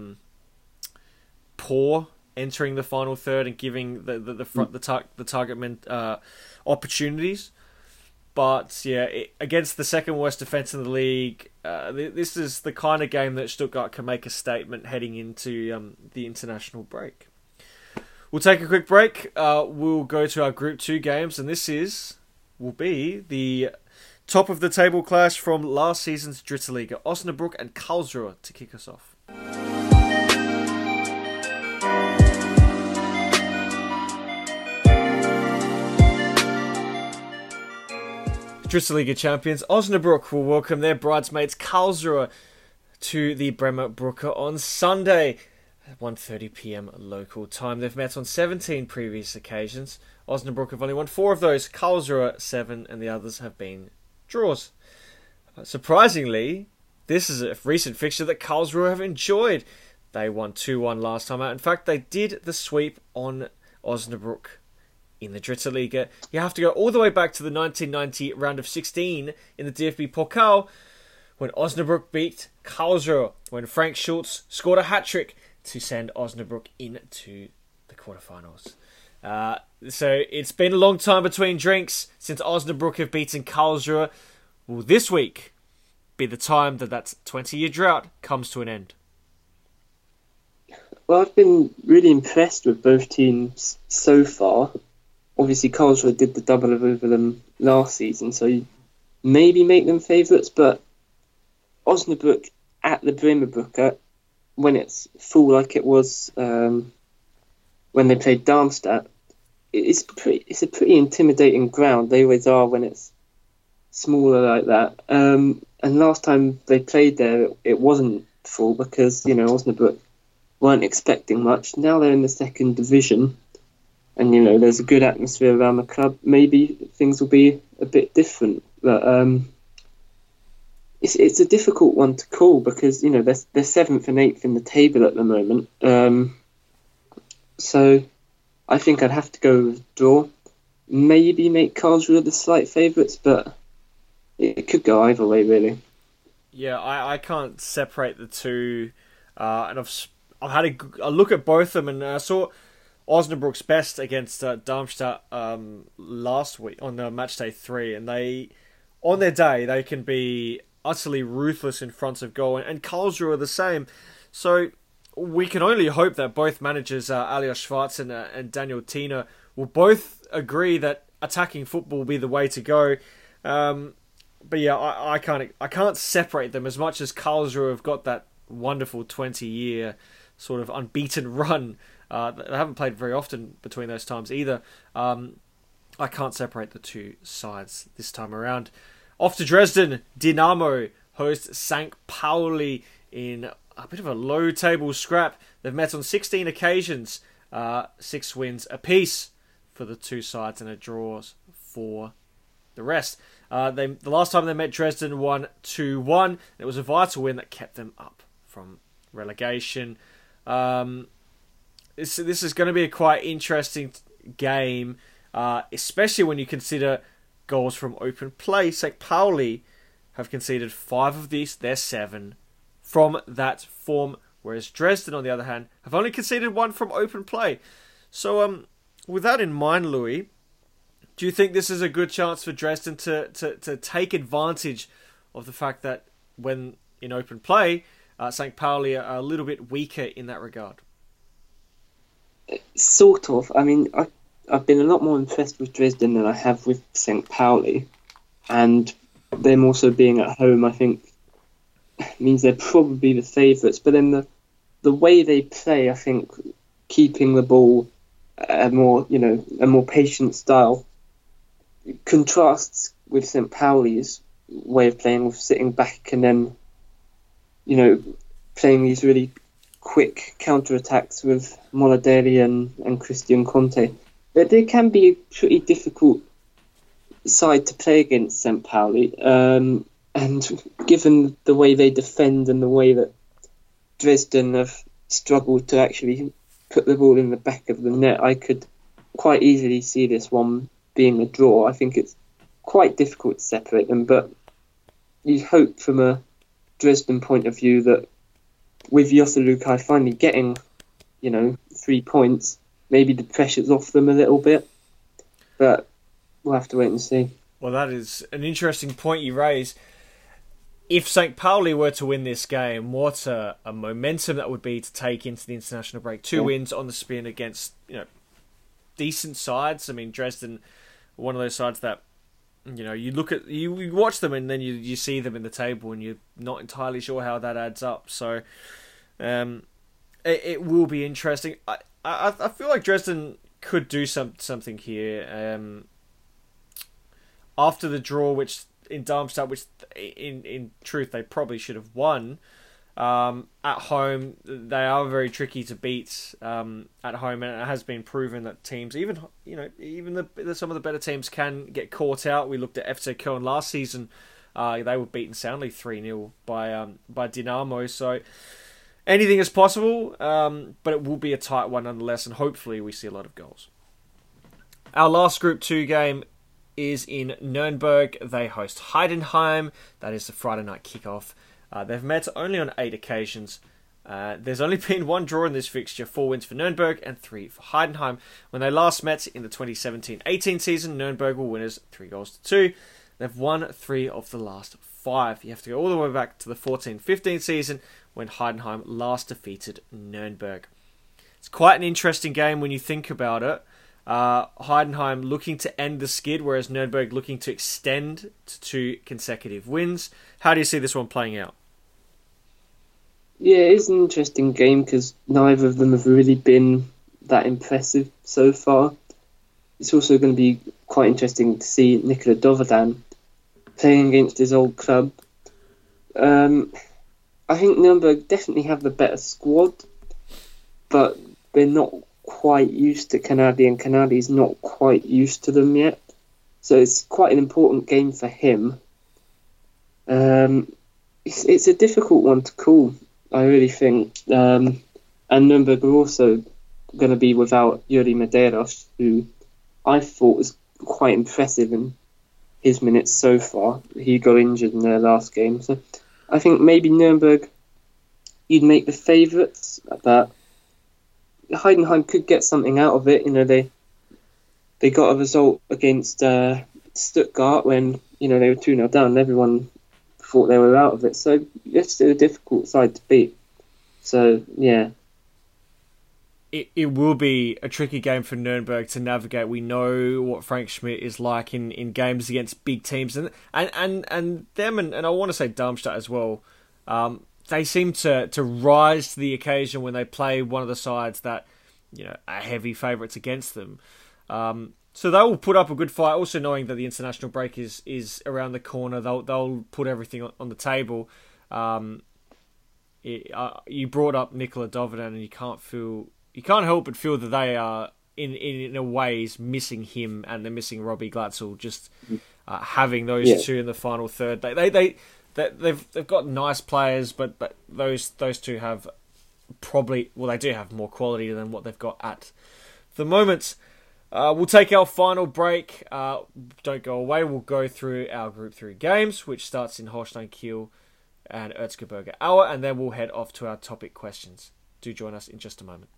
poor entering the final third and giving the target men opportunities. But yeah, against the second worst defence in the league, this is the kind of game that Stuttgart can make a statement heading into the international break. We'll take a quick break. We'll go to our Group 2 games, and this will be the top of the table clash from last season's Dritte Liga. Osnabrück and Karlsruhe to kick us off. Dritte Liga champions Osnabrück will welcome their bridesmaids Karlsruhe to the Bremer Brücke on Sunday at 1:30pm local time. They've met on 17 previous occasions. Osnabrück have only won 4 of those, Karlsruhe 7, and the others have been draws. Surprisingly, this is a recent fixture that Karlsruhe have enjoyed. They won 2-1 last time out. In fact, they did the sweep on Osnabrück in the Dritte Liga. You have to go all the way back to the 1990 round of 16 in the DFB Pokal, when Osnabrück beat Karlsruhe, when Frank Schulz scored a hat-trick to send Osnabrück into the quarterfinals. So it's been a long time between drinks since Osnabrück have beaten Karlsruhe. Will this week be the time that 20-year drought comes to an end? Well, I've been really impressed with both teams so far. Obviously, Karlsruhe did the double over them last season, so you maybe make them favourites, but Osnabrück at the Bremer Brücke, when it's full like it was when they played Darmstadt, it's a pretty intimidating ground. They always are when it's smaller like that. And last time they played there, it wasn't full because, Osnabrück weren't expecting much. Now they're in the second division and, there's a good atmosphere around the club. Maybe things will be a bit different. But it's a difficult one to call because, they're 7th and 8th in the table at the moment. So I think I'd have to go with draw. Maybe make Karlsruhe the slight favourites, but it could go either way, really. Yeah, I can't separate the two, and I've had a look at both of them, and I saw Osnabrück's best against Darmstadt last week on match day 3, and on their day they can be utterly ruthless in front of goal, and Karlsruhe are the same. So we can only hope that both managers, Alias Schwarz and Daniel Thiener, will both agree that attacking football will be the way to go. But yeah, I can't separate them as much as Karlsruhe have got that wonderful 20-year sort of unbeaten run. They haven't played very often between those times either. I can't separate the two sides this time around. Off to Dresden, Dinamo host St. Pauli in a bit of a low-table scrap. They've met on 16 occasions, 6 wins apiece for the two sides and a draw for the rest. The last time they met, Dresden won 2-1. It was a vital win that kept them up from relegation. This is going to be a quite interesting game, especially when you consider goals from open play. St. Pauli have conceded 5 of these, their 7, from that form, whereas Dresden, on the other hand, have only conceded 1 from open play. So, with that in mind, Louis, do you think this is a good chance for Dresden to take advantage of the fact that when in open play, St. Pauli are a little bit weaker in that regard? Sort of. I mean, I've been a lot more impressed with Dresden than I have with St. Pauli, and them also being at home, I think, means they're probably the favourites. But then the way they play, I think, keeping the ball a more patient style contrasts with St. Pauli's way of playing, with sitting back and then, playing these really quick counter-attacks with Moladeri and Christian Conte. They can be a pretty difficult side to play against St. Pauli, and given the way they defend and the way that Dresden have struggled to actually put the ball in the back of the net, I could quite easily see this one being a draw. I think it's quite difficult to separate them, but you hope from a Dresden point of view that with Josse Lukai finally getting, 3 points, maybe the pressure's off them a little bit, but we'll have to wait and see. Well, that is an interesting point you raise. If St. Pauli were to win this game, what a momentum that would be to take into the international break. 2 wins on the spin against, decent sides. I mean, Dresden, one of those sides that, you watch them and then you see them in the table and you're not entirely sure how that adds up. So, it will be interesting. I feel like Dresden could do something here. After the draw, which in Darmstadt, which in truth they probably should have won. At home, they are very tricky to beat at home, and it has been proven that teams, even some of the better teams, can get caught out. We looked at FC Köln last season; they were beaten soundly 3-0 by Dinamo. So anything is possible, but it will be a tight one nonetheless, and hopefully we see a lot of goals. Our last Group 2 game is in Nuremberg. They host Heidenheim. That is the Friday night kickoff. They've met only on 8 occasions. There's only been 1 draw in this fixture, 4 wins for Nuremberg and 3 for Heidenheim. When they last met in the 2017-18 season, Nuremberg were winners 3-2. They've won 3 of the last 5. You have to go all the way back to the 14-15 season when Heidenheim last defeated Nuremberg. It's quite an interesting game when you think about it. Heidenheim looking to end the skid, whereas Nuremberg looking to extend to 2 consecutive wins. How do you see this one playing out? Yeah, it is an interesting game because neither of them have really been that impressive so far. It's also going to be quite interesting to see Nikola Dovedan playing against his old club. I think Nuremberg definitely have the better squad, but they're not quite used to Canadi, and Canadi's not quite used to them yet. So it's quite an important game for him. It's a difficult one to call, I really think. And Nuremberg are also going to be without Yuri Medeiros, who I thought was quite impressive in his minutes so far. He got injured in their last game. So I think maybe Nuremberg, you'd make the favourites, but Heidenheim could get something out of it. You know, they got a result against Stuttgart when, you know, they were 2-0 down and everyone thought they were out of it. So it's still a difficult side to beat. So, yeah. It will be a tricky game for Nuremberg to navigate. We know what Frank Schmidt is like in games against big teams, and them and I want to say Darmstadt as well. They seem to rise to the occasion when they play one of the sides that, you know, are heavy favourites against them. So they will put up a good fight. Also knowing that the international break is around the corner, they'll put everything on the table. You brought up Nikola Dovedan, and you can't help but feel that they are in a ways missing him, and they're missing Robbie Glatzel. Just having those two in the final third, they've got nice players, but those two have they do have more quality than what they've got at the moment. We'll take our final break. Don't go away. We'll go through our Group 3 games, which starts in Holstein Kiel and Erzgebirge Aue, and then we'll head off to our topic questions. Do join us in just a moment.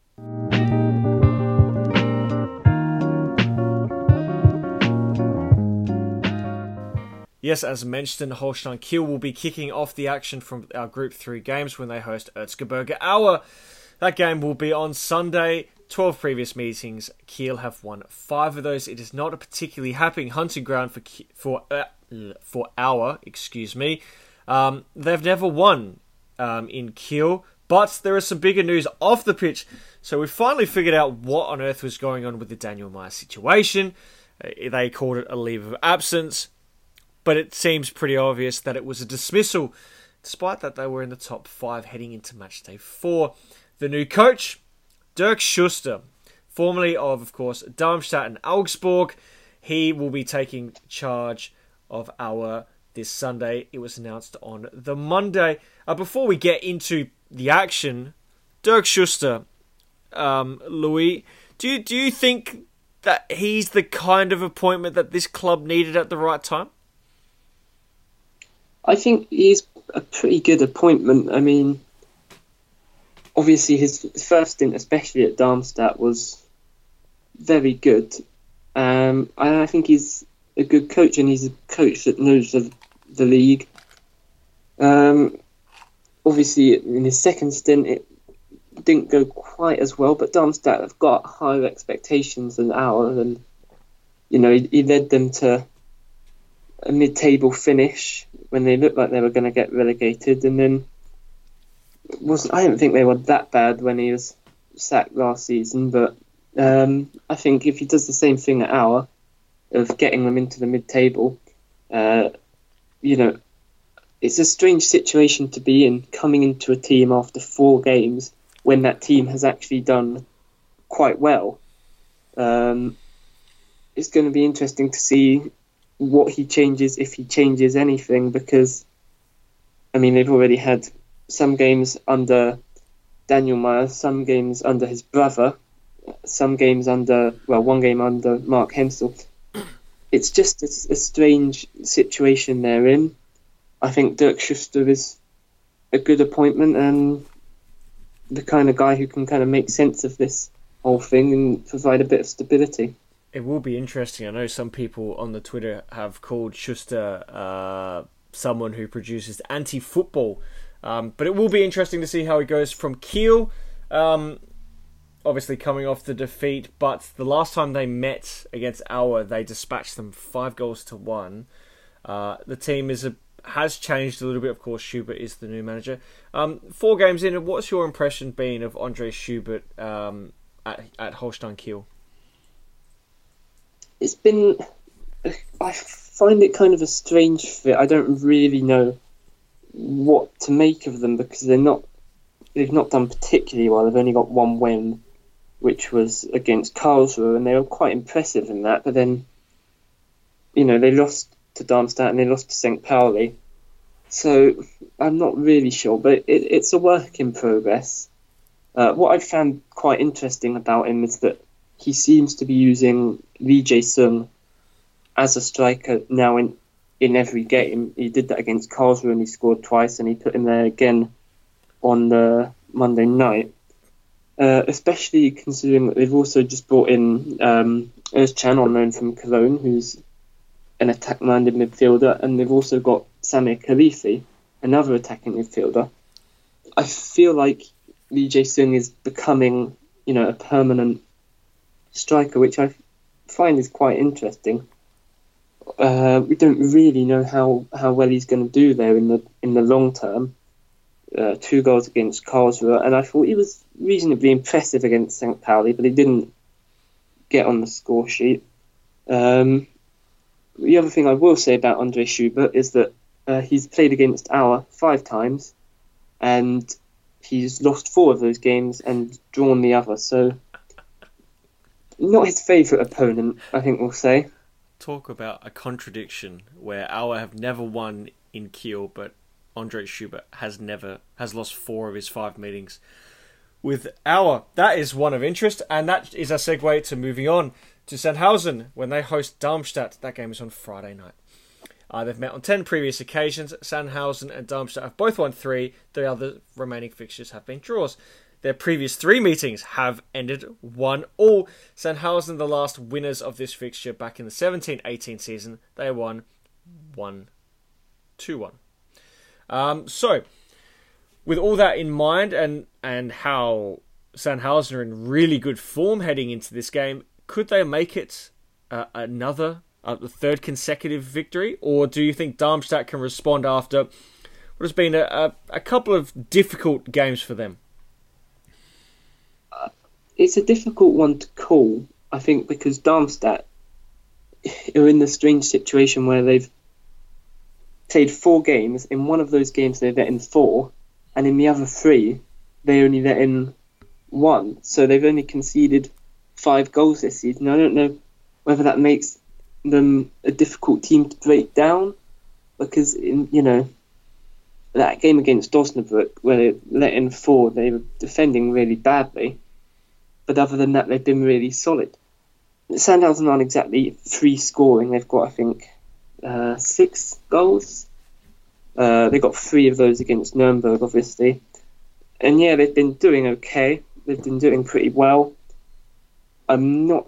Yes, as mentioned, Holstein Kiel will be kicking off the action from our Group 3 games when they host Erzgebirge Aue. That game will be on Sunday. 12 previous meetings, Kiel have won 5 of those. It is not a particularly happy hunting ground for Aue. They've never won in Kiel, but there is some bigger news off the pitch. So we finally figured out what on earth was going on with the Daniel Meyer situation. They called it a leave of absence, but it seems pretty obvious that it was a dismissal, despite that they were in the top 5 heading into match day 4. The new coach, Dirk Schuster, formerly of course, Darmstadt and Augsburg, he will be taking charge of Aue this Sunday. It was announced on the Monday. Before we get into the action, Dirk Schuster, Louis, do you think that he's the kind of appointment that this club needed at the right time? I think he's a pretty good appointment. I mean, obviously his first stint, especially at Darmstadt, was very good. I think he's a good coach, and he's a coach that knows the league. Obviously, in his second stint, it didn't go quite as well, but Darmstadt have got higher expectations than Aue, and you know, he led them to a mid-table finish when they looked like they were going to get relegated, and then I don't think they were that bad when he was sacked last season, but I think if he does the same thing at Aue, of getting them into the mid-table, you know, it's a strange situation to be in, coming into a team after 4 games when that team has actually done quite well. It's going to be interesting to see what he changes, if he changes anything, because, I mean, they've already had some games under Daniel Meyer, some games under his brother, some games one game under Mark Hensel. It's just a strange situation they're in. I think Dirk Schuster is a good appointment and the kind of guy who can kind of make sense of this whole thing and provide a bit of stability. It will be interesting. I know some people on the Twitter have called Schuster someone who produces anti-football. But it will be interesting to see how he goes from Kiel. obviously coming off the defeat, but the last time they met against Auer, they dispatched them 5-1. The team has changed a little bit. Of course, Schubert is the new manager. 4 games in, what's your impression been of Andre Schubert at Holstein Kiel? It's been... I find it kind of a strange fit. I don't really know what to make of them because they've not done particularly well. They've only got 1 win, which was against Karlsruhe, and they were quite impressive in that. But then, they lost to Darmstadt and they lost to St. Pauli. So I'm not really sure, but it's a work in progress. What I've found quite interesting about him is that he seems to be using Lee Jae-sung as a striker now in every game. He did that against Karlsruhe and he scored twice, and he put him there again on the Monday night. Especially considering that they've also just brought in Özcan, on loan from Cologne, who's an attack-minded midfielder, and they've also got Samir Khalifi, another attacking midfielder. I feel like Lee Jae-sung is becoming, a permanent striker, which I find is quite interesting. We don't really know how well he's going to do there in the long term. 2 goals against Karlsruhe, and I thought he was reasonably impressive against St. Pauli, but he didn't get on the score sheet. The other thing I will say about Andre Schubert is that he's played against Auer 5 times, and he's lost 4 of those games and drawn the other. So, not his favourite opponent, I think we'll say. Talk about a contradiction where Auer have never won in Kiel, but Andre Schubert has lost 4 of his 5 meetings with Auer. That is one of interest, and that is a segue to moving on to Sandhausen when they host Darmstadt. That game is on Friday night. They've met on 10 previous occasions. Sandhausen and Darmstadt have both won 3. The other remaining fixtures have been draws. Their previous 3 meetings have ended 1-1. Sandhausen, the last winners of this fixture back in the 17-18 season, they won 1-2-1. So, with all that in mind and how Sandhausen are in really good form heading into this game, could they make it the 3rd consecutive victory? Or do you think Darmstadt can respond after what has been a couple of difficult games for them? It's a difficult one to call, I think, because Darmstadt are in the strange situation where they've played 4 games. In one of those games they let in 4, and in the other 3 they only let in 1. So they've only conceded 5 goals this season. I don't know whether that makes them a difficult team to break down, because in that game against Osnabrück where they let in 4, they were defending really badly. But other than that, they've been really solid. Sandhausen aren't exactly free scoring. They've got, I think, 6 goals. They got 3 of those against Nuremberg, obviously. And yeah, they've been doing okay. They've been doing pretty well. I'm not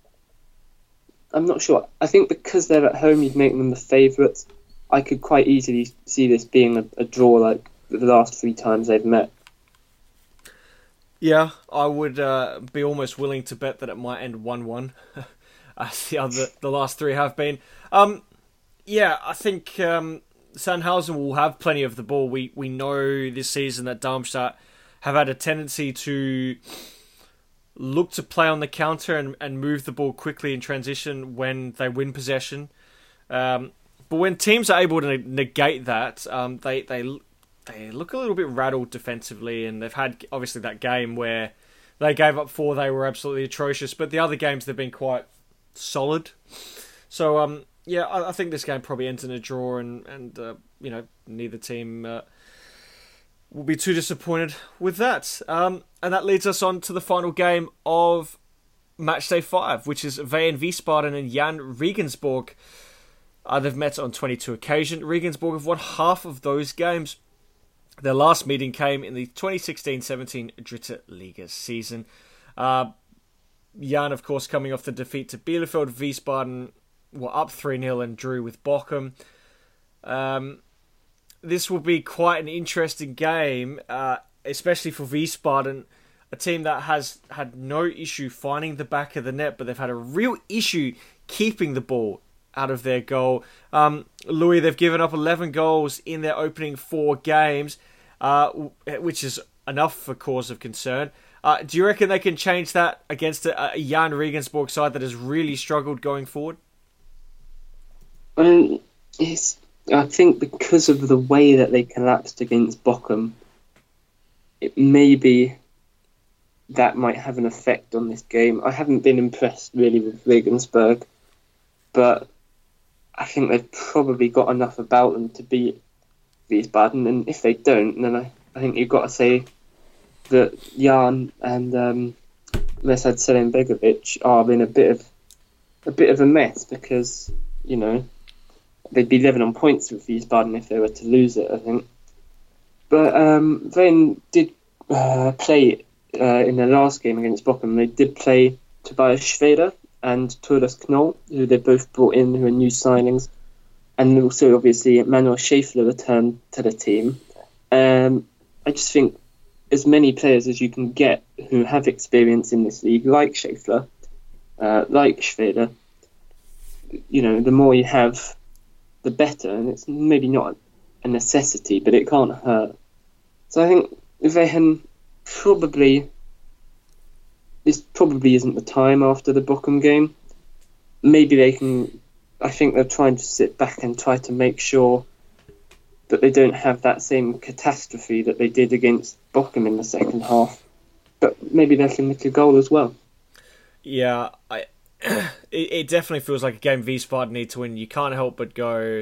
sure. I think because they're at home, you'd make them the favourites. I could quite easily see this being a draw like the last 3 times they've met. Yeah, I would be almost willing to bet that it might end 1-1, as the last 3 have been. Yeah, I think Sandhausen will have plenty of the ball. We know this season that Darmstadt have had a tendency to look to play on the counter and move the ball quickly in transition when they win possession. But when teams are able to negate that, they look a little bit rattled defensively, and they've had obviously that game where they gave up 4. They were absolutely atrocious, but the other games they've been quite solid. So yeah, I think this game probably ends in a draw, and neither team will be too disappointed with that. And that leads us on to the final game of Matchday 5, which is VN Wiesbaden and Jan Regensburg. They've met on 22 occasions. Regensburg have won half of those games. Their last meeting came in the 2016-17 Dritte Liga season. Jan, of course, coming off the defeat to Bielefeld. Wiesbaden were up 3-0 and drew with Bochum. This will be quite an interesting game, especially for Wiesbaden. a team that has had no issue finding the back of the net, but they've had a real issue keeping the ball out of their goal. Louis, they've given up 11 goals in their opening 4 games, which is enough for cause of concern. Do you reckon they can change that against a Jan Regensburg side that has really struggled going forward? I think because of the way that they collapsed against Bochum, it maybe that might have an effect on this game. I haven't been impressed really with Regensburg, but I think they've probably got enough about them to beat Wiesbaden, and if they don't, then I think you've got to say that Jan and Mesad Selimbegovic are in a bit of a mess, because they'd be living on points with Wiesbaden if they were to lose it, I think. But they did play in their last game against Bochum. They did play Tobias Schweder and Thomas Knoll, who they both brought in, who are new signings, and also obviously Manuel Schäffler returned to the team. I just think as many players as you can get who have experience in this league, like Schäffler, like Schweder, the more you have, the better, and it's maybe not a necessity, but it can't hurt. So I think Wehen this probably isn't the time after the Bochum game. Maybe they can. I think they're trying to sit back and try to make sure that they don't have that same catastrophe that they did against Bochum in the second half. But maybe they can make a goal as well. Yeah, it definitely feels like a game Wiesbaden need to win. You can't help but go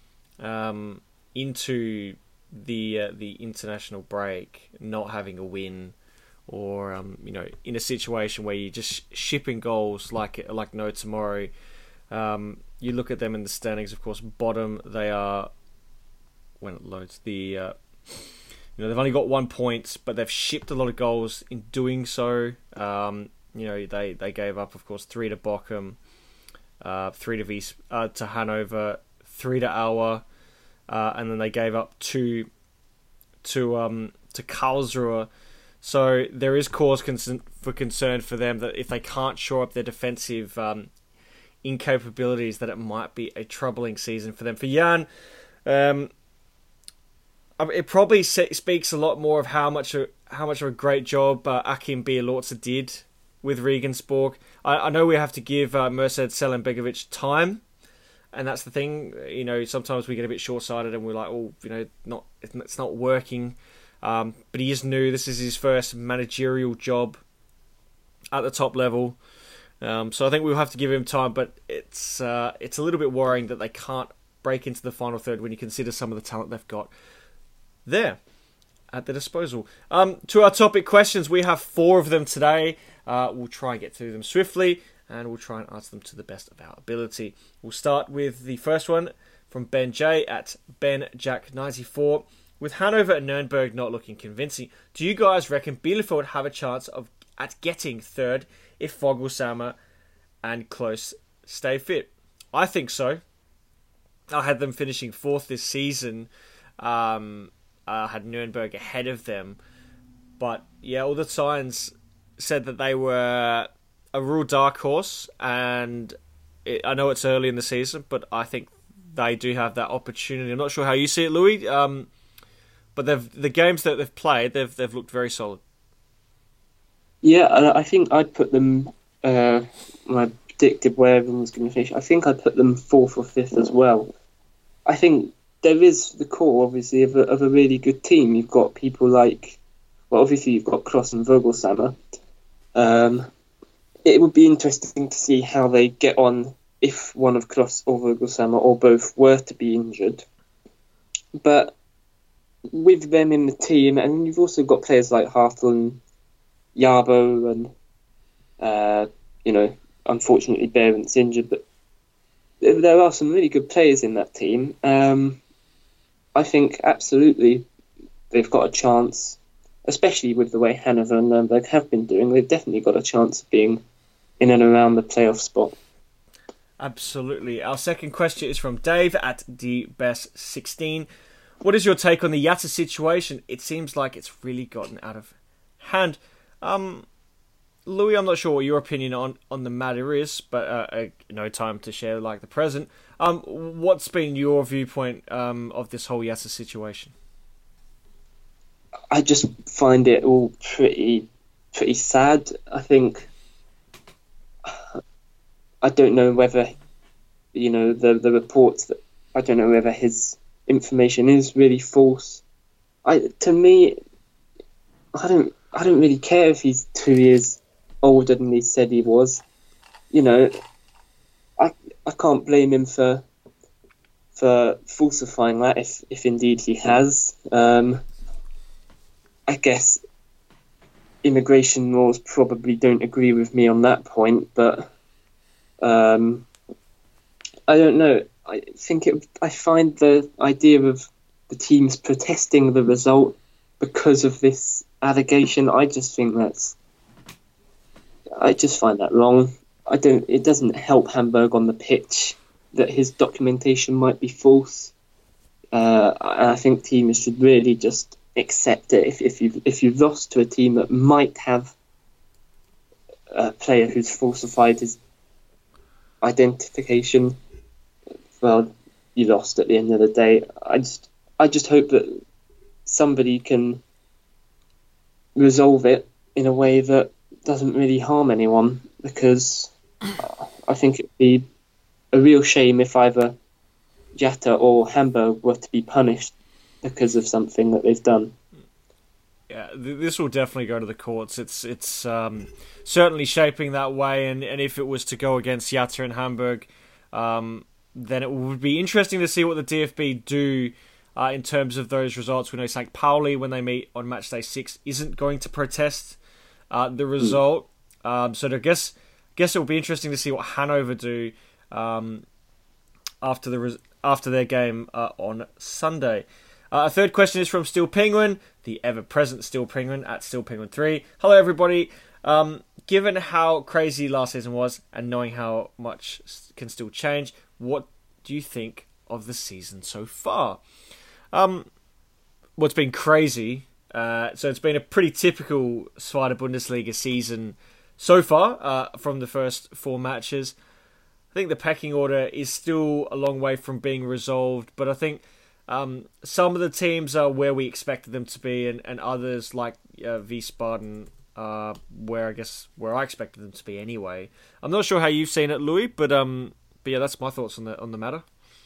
into the international break not having a win, or in a situation where you're just shipping goals like no tomorrow. You look at them in the standings, of course, bottom. They are, when it loads, they've only got 1 point, but they've shipped a lot of goals in doing so. They gave up, of course, 3 to Bochum, 3 to Hanover, 3 to Auer, and then they gave up 2 to Karlsruhe. So there is cause for concern for them that if they can't shore up their defensive incapabilities, that it might be a troubling season for them. For Jan, it probably speaks a lot more of how much of a great job Achim Bielorza did with Regensburg. I know we have to give Mesad Selimbegovic time, and that's the thing. Sometimes we get a bit short-sighted and we're like, it's not working. But he is new. This is his first managerial job at the top level. So I think we'll have to give him time, but it's a little bit worrying that they can't break into the final third when you consider some of the talent they've got there at their disposal. To our topic questions, we have 4 of them today. We'll try and get through them swiftly, and we'll try and answer them to the best of our ability. We'll start with the first one from Ben J at BenJack94. With Hanover and Nuremberg not looking convincing, do you guys reckon Bielefeld have a chance at getting third if Vogelsammer and Klose stay fit? I think so. I had them finishing 4th this season. I had Nuremberg ahead of them. But yeah, all the signs said that they were a real dark horse. And I know it's early in the season, but I think they do have that opportunity. I'm not sure how you see it, Louis. But the games that they've played, they've looked very solid. Yeah, I think I'd put them, when I predicted where everyone's going to finish, I think I'd put them 4th or 5th as well. I think there is the core, obviously, of a really good team. You've got people like, obviously you've got Kroos and Vogelsammer. It would be interesting to see how they get on if one of Kroos or Vogelsammer or both were to be injured. But with them in the team, and you've also got players like Hartl and Yabo and, unfortunately Berendt's injured, but there are some really good players in that team. I think absolutely they've got a chance, especially with the way Hanover and Nuremberg have been doing. They've definitely got a chance of being in and around the playoff spot. Absolutely. Our second question is from Dave at DBest16. What is your take on the Yatta situation? It seems like it's really gotten out of hand. Louis, I'm not sure what your opinion on the matter is, but no time to share like the present. What's been your viewpoint of this whole Yatta situation? I just find it all pretty sad. I think I don't know whether the reports that I don't know whether his information is really false. To me, I don't really care if he's 2 years older than he said he was. I can't blame him for falsifying that if indeed he has. I guess immigration laws probably don't agree with me on that point, but I don't know. I find the idea of the teams protesting the result because of this allegation, I just find that wrong. It doesn't help Hamburg on the pitch that his documentation might be false. I think teams should really just accept it. If you've lost to a team that might have a player who's falsified his identification, well, you lost at the end of the day. I just hope that somebody can resolve it in a way that doesn't really harm anyone, because I think it'd be a real shame if either Yatta or Hamburg were to be punished because of something that they've done. Yeah, this will definitely go to the courts. It's certainly shaping that way, and if it was to go against Yatta and Hamburg, then it would be interesting to see what the DFB do in terms of those results. We know St. Pauli, when they meet on match day 6, isn't going to protest the result. So I guess it will be interesting to see what Hanover do after their game on Sunday. A third question is from Steel Penguin, the ever-present Steel Penguin at Steel Penguin 3. Hello, everybody. Given how crazy last season was and knowing how much can still change, what do you think of the season so far? What's been crazy? So it's been a pretty typical Zweite Bundesliga season so far from the first 4 matches. I think the pecking order is still a long way from being resolved, but I think some of the teams are where we expected them to be, and others like Wiesbaden where I expected them to be anyway. I'm not sure how you've seen it, Louis, but yeah, that's my thoughts on the matter.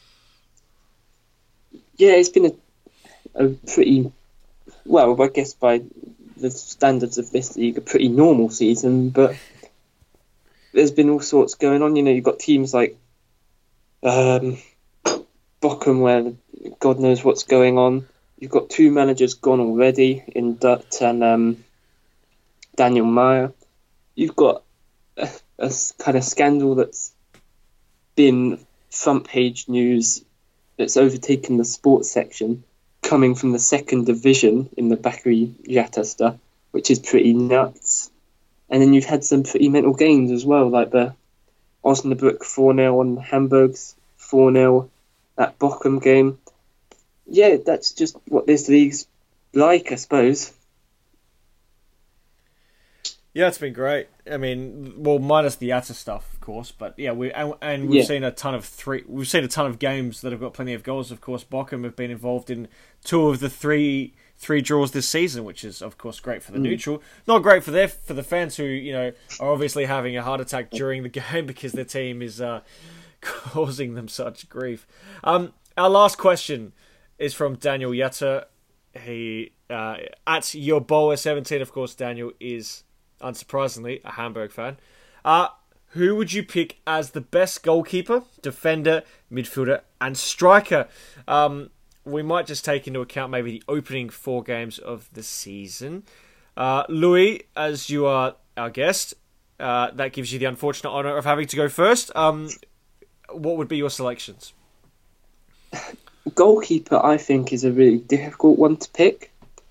Yeah, it's been a pretty, well, I guess by the standards of this league, a pretty normal season, but there's been all sorts going on. You've got teams like Bochum, where God knows what's going on. You've got 2 managers gone already in Dutt and Daniel Meyer. You've got a kind of scandal that's been front page news that's overtaken the sports section, coming from the 2nd division in the Bakary Yatta stuff, which is pretty nuts. And then you've had some pretty mental games as well, like the Osnabrück 4-0 on Hamburg's 4-0, that Bochum game. Yeah, that's just what this league's like, I suppose. Yeah, it's been great. I mean, well, minus the Yatta stuff, of course, but yeah, we've seen a ton of games that have got plenty of goals. Of course, Bochum have been involved in 2 of the three draws this season, which is of course great for the neutral. Not great for the fans who are obviously having a heart attack during the game because their team is causing them such grief. Our last question is from Daniel Yatta. He at Yoboa17. Of course, Daniel is, unsurprisingly, a Hamburg fan. Who would you pick as the best goalkeeper, defender, midfielder, and striker? We might just take into account maybe the opening 4 games of the season. Louis, as you are our guest, that gives you the unfortunate honour of having to go first. What would be your selections? Goalkeeper, I think, is a really difficult one to pick.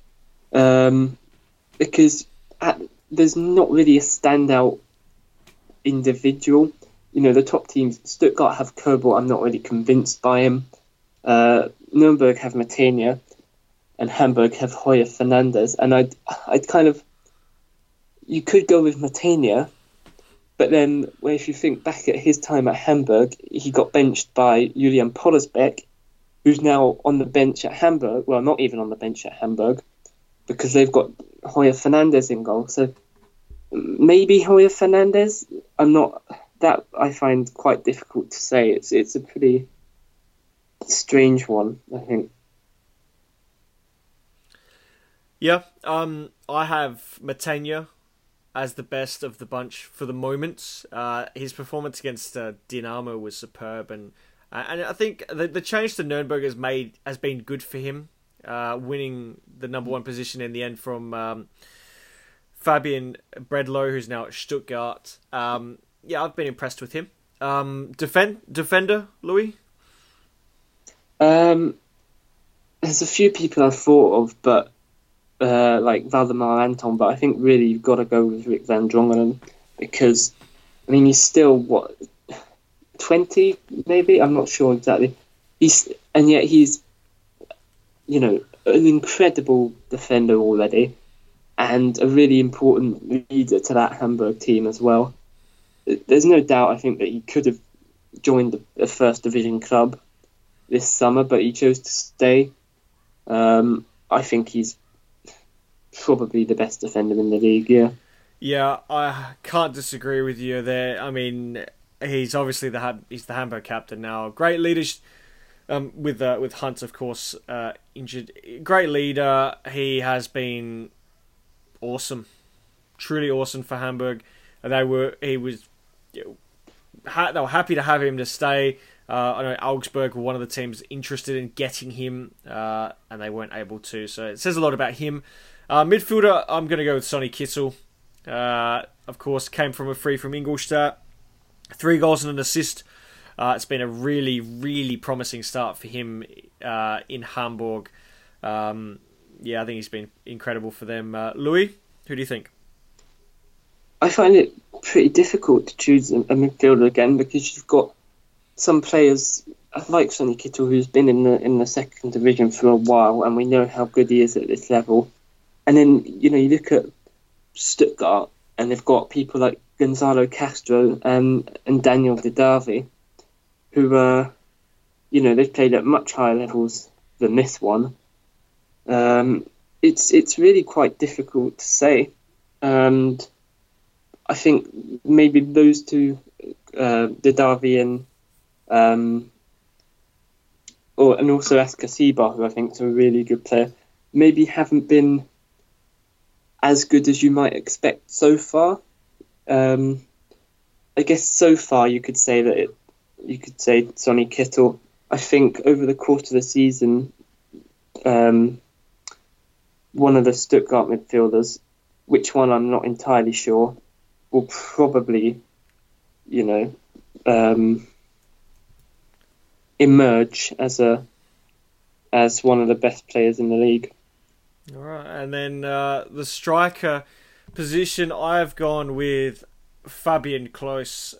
Because there's not really a standout individual. The top teams, Stuttgart have Kobel. I'm not really convinced by him. Nuremberg have Matenia, and Hamburg have Heuer Fernandez. And I'd kind of, you could go with Matania, but then if you think back at his time at Hamburg, he got benched by Julian Pollersbeck, who's now on the bench at Hamburg. Well, not even on the bench at Hamburg, because they've got Hoyer Fernandez in goal. So maybe Hoyer Fernandez. That I find quite difficult to say. It's a pretty strange one, I think. Yeah, I have Matania as the best of the bunch for the moment. His performance against Dinamo was superb, and I think the change to Nuremberg has been good for him, winning the number one position in the end from Fabian Bredlow, who's now at Stuttgart. Yeah, I've been impressed with him. Defender, Louis? There's a few people I've thought of, but like Valdemar Anton, but I think really you've got to go with Rick Van Drongelen, because, I mean, he's still, 20 maybe? I'm not sure exactly. He's an incredible defender already, and a really important leader to that Hamburg team as well. There's no doubt, I think, that he could have joined a first division club this summer, but he chose to stay. I think he's probably the best defender in the league, yeah. Yeah, I can't disagree with you there. I mean, he's obviously he's the Hamburg captain now. Great leadership with Hunt, of course, injured. Great leader. He has been awesome, truly awesome for Hamburg. They were happy to have him to stay. I know Augsburg were one of the teams interested in getting him, and they weren't able to. So it says a lot about him. Midfielder, I'm going to go with Sonny Kittel. Of course, came from a free from Ingolstadt. 3 goals and an assist. It's been a really, really promising start for him in Hamburg. I think he's been incredible for them. Louis, who do you think? I find it pretty difficult to choose a midfielder again, because you've got some players like Sonny Kittel, who's been in the second division for a while, and we know how good he is at this level. And then, you look at Stuttgart, and they've got people like Gonzalo Castro and Daniel Didavi, who they've played at much higher levels than this one. It's really quite difficult to say, and I think maybe those two, Didavi and also Askasiba, who I think is a really good player, maybe haven't been as good as you might expect so far. I guess so far you could say Sonny Kittel. I think over the course of the season, one of the Stuttgart midfielders, which one I'm not entirely sure, will probably, emerge as one of the best players in the league. All right, and then the striker position, I've gone with Fabian Klos.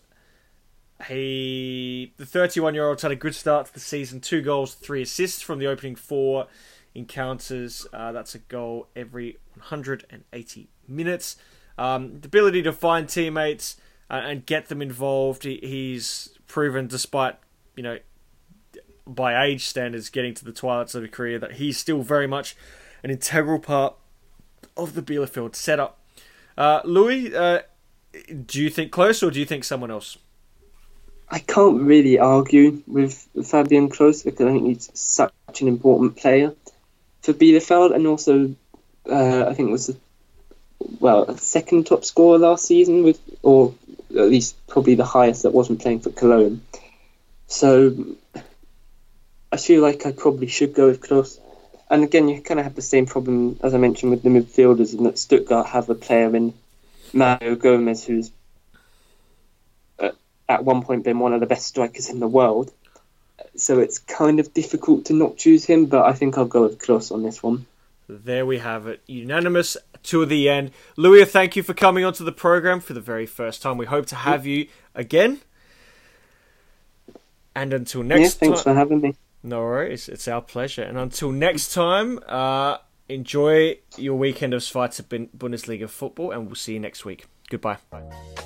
The 31-year-old's had a good start to the season. 2 goals, 3 assists from the opening 4 encounters. That's a goal every 180 minutes. The ability to find teammates and get them involved. He's proven, despite, by age standards, getting to the twilights of his career, that he's still very much an integral part of the Bielefeld setup. Louis, do you think Klos, or do you think someone else? I can't really argue with Fabian Klos, because I think he's such an important player for Bielefeld, and also I think it was a second top scorer last season, or at least probably the highest that wasn't playing for Cologne. So I feel like I probably should go with Klos. And again, you kind of have the same problem, as I mentioned, with the midfielders, in that Stuttgart have a player in Mario Gomez, who's at one point been one of the best strikers in the world. So it's kind of difficult to not choose him, but I think I'll go with Klos on this one. There we have it. Unanimous to the end. Louis, thank you for coming onto the program for the very first time. We hope to have you again. And until next time... thanks for having me. No worries. It's our pleasure. And until next time, enjoy your weekend of Zweite Bundesliga football, and we'll see you next week. Goodbye.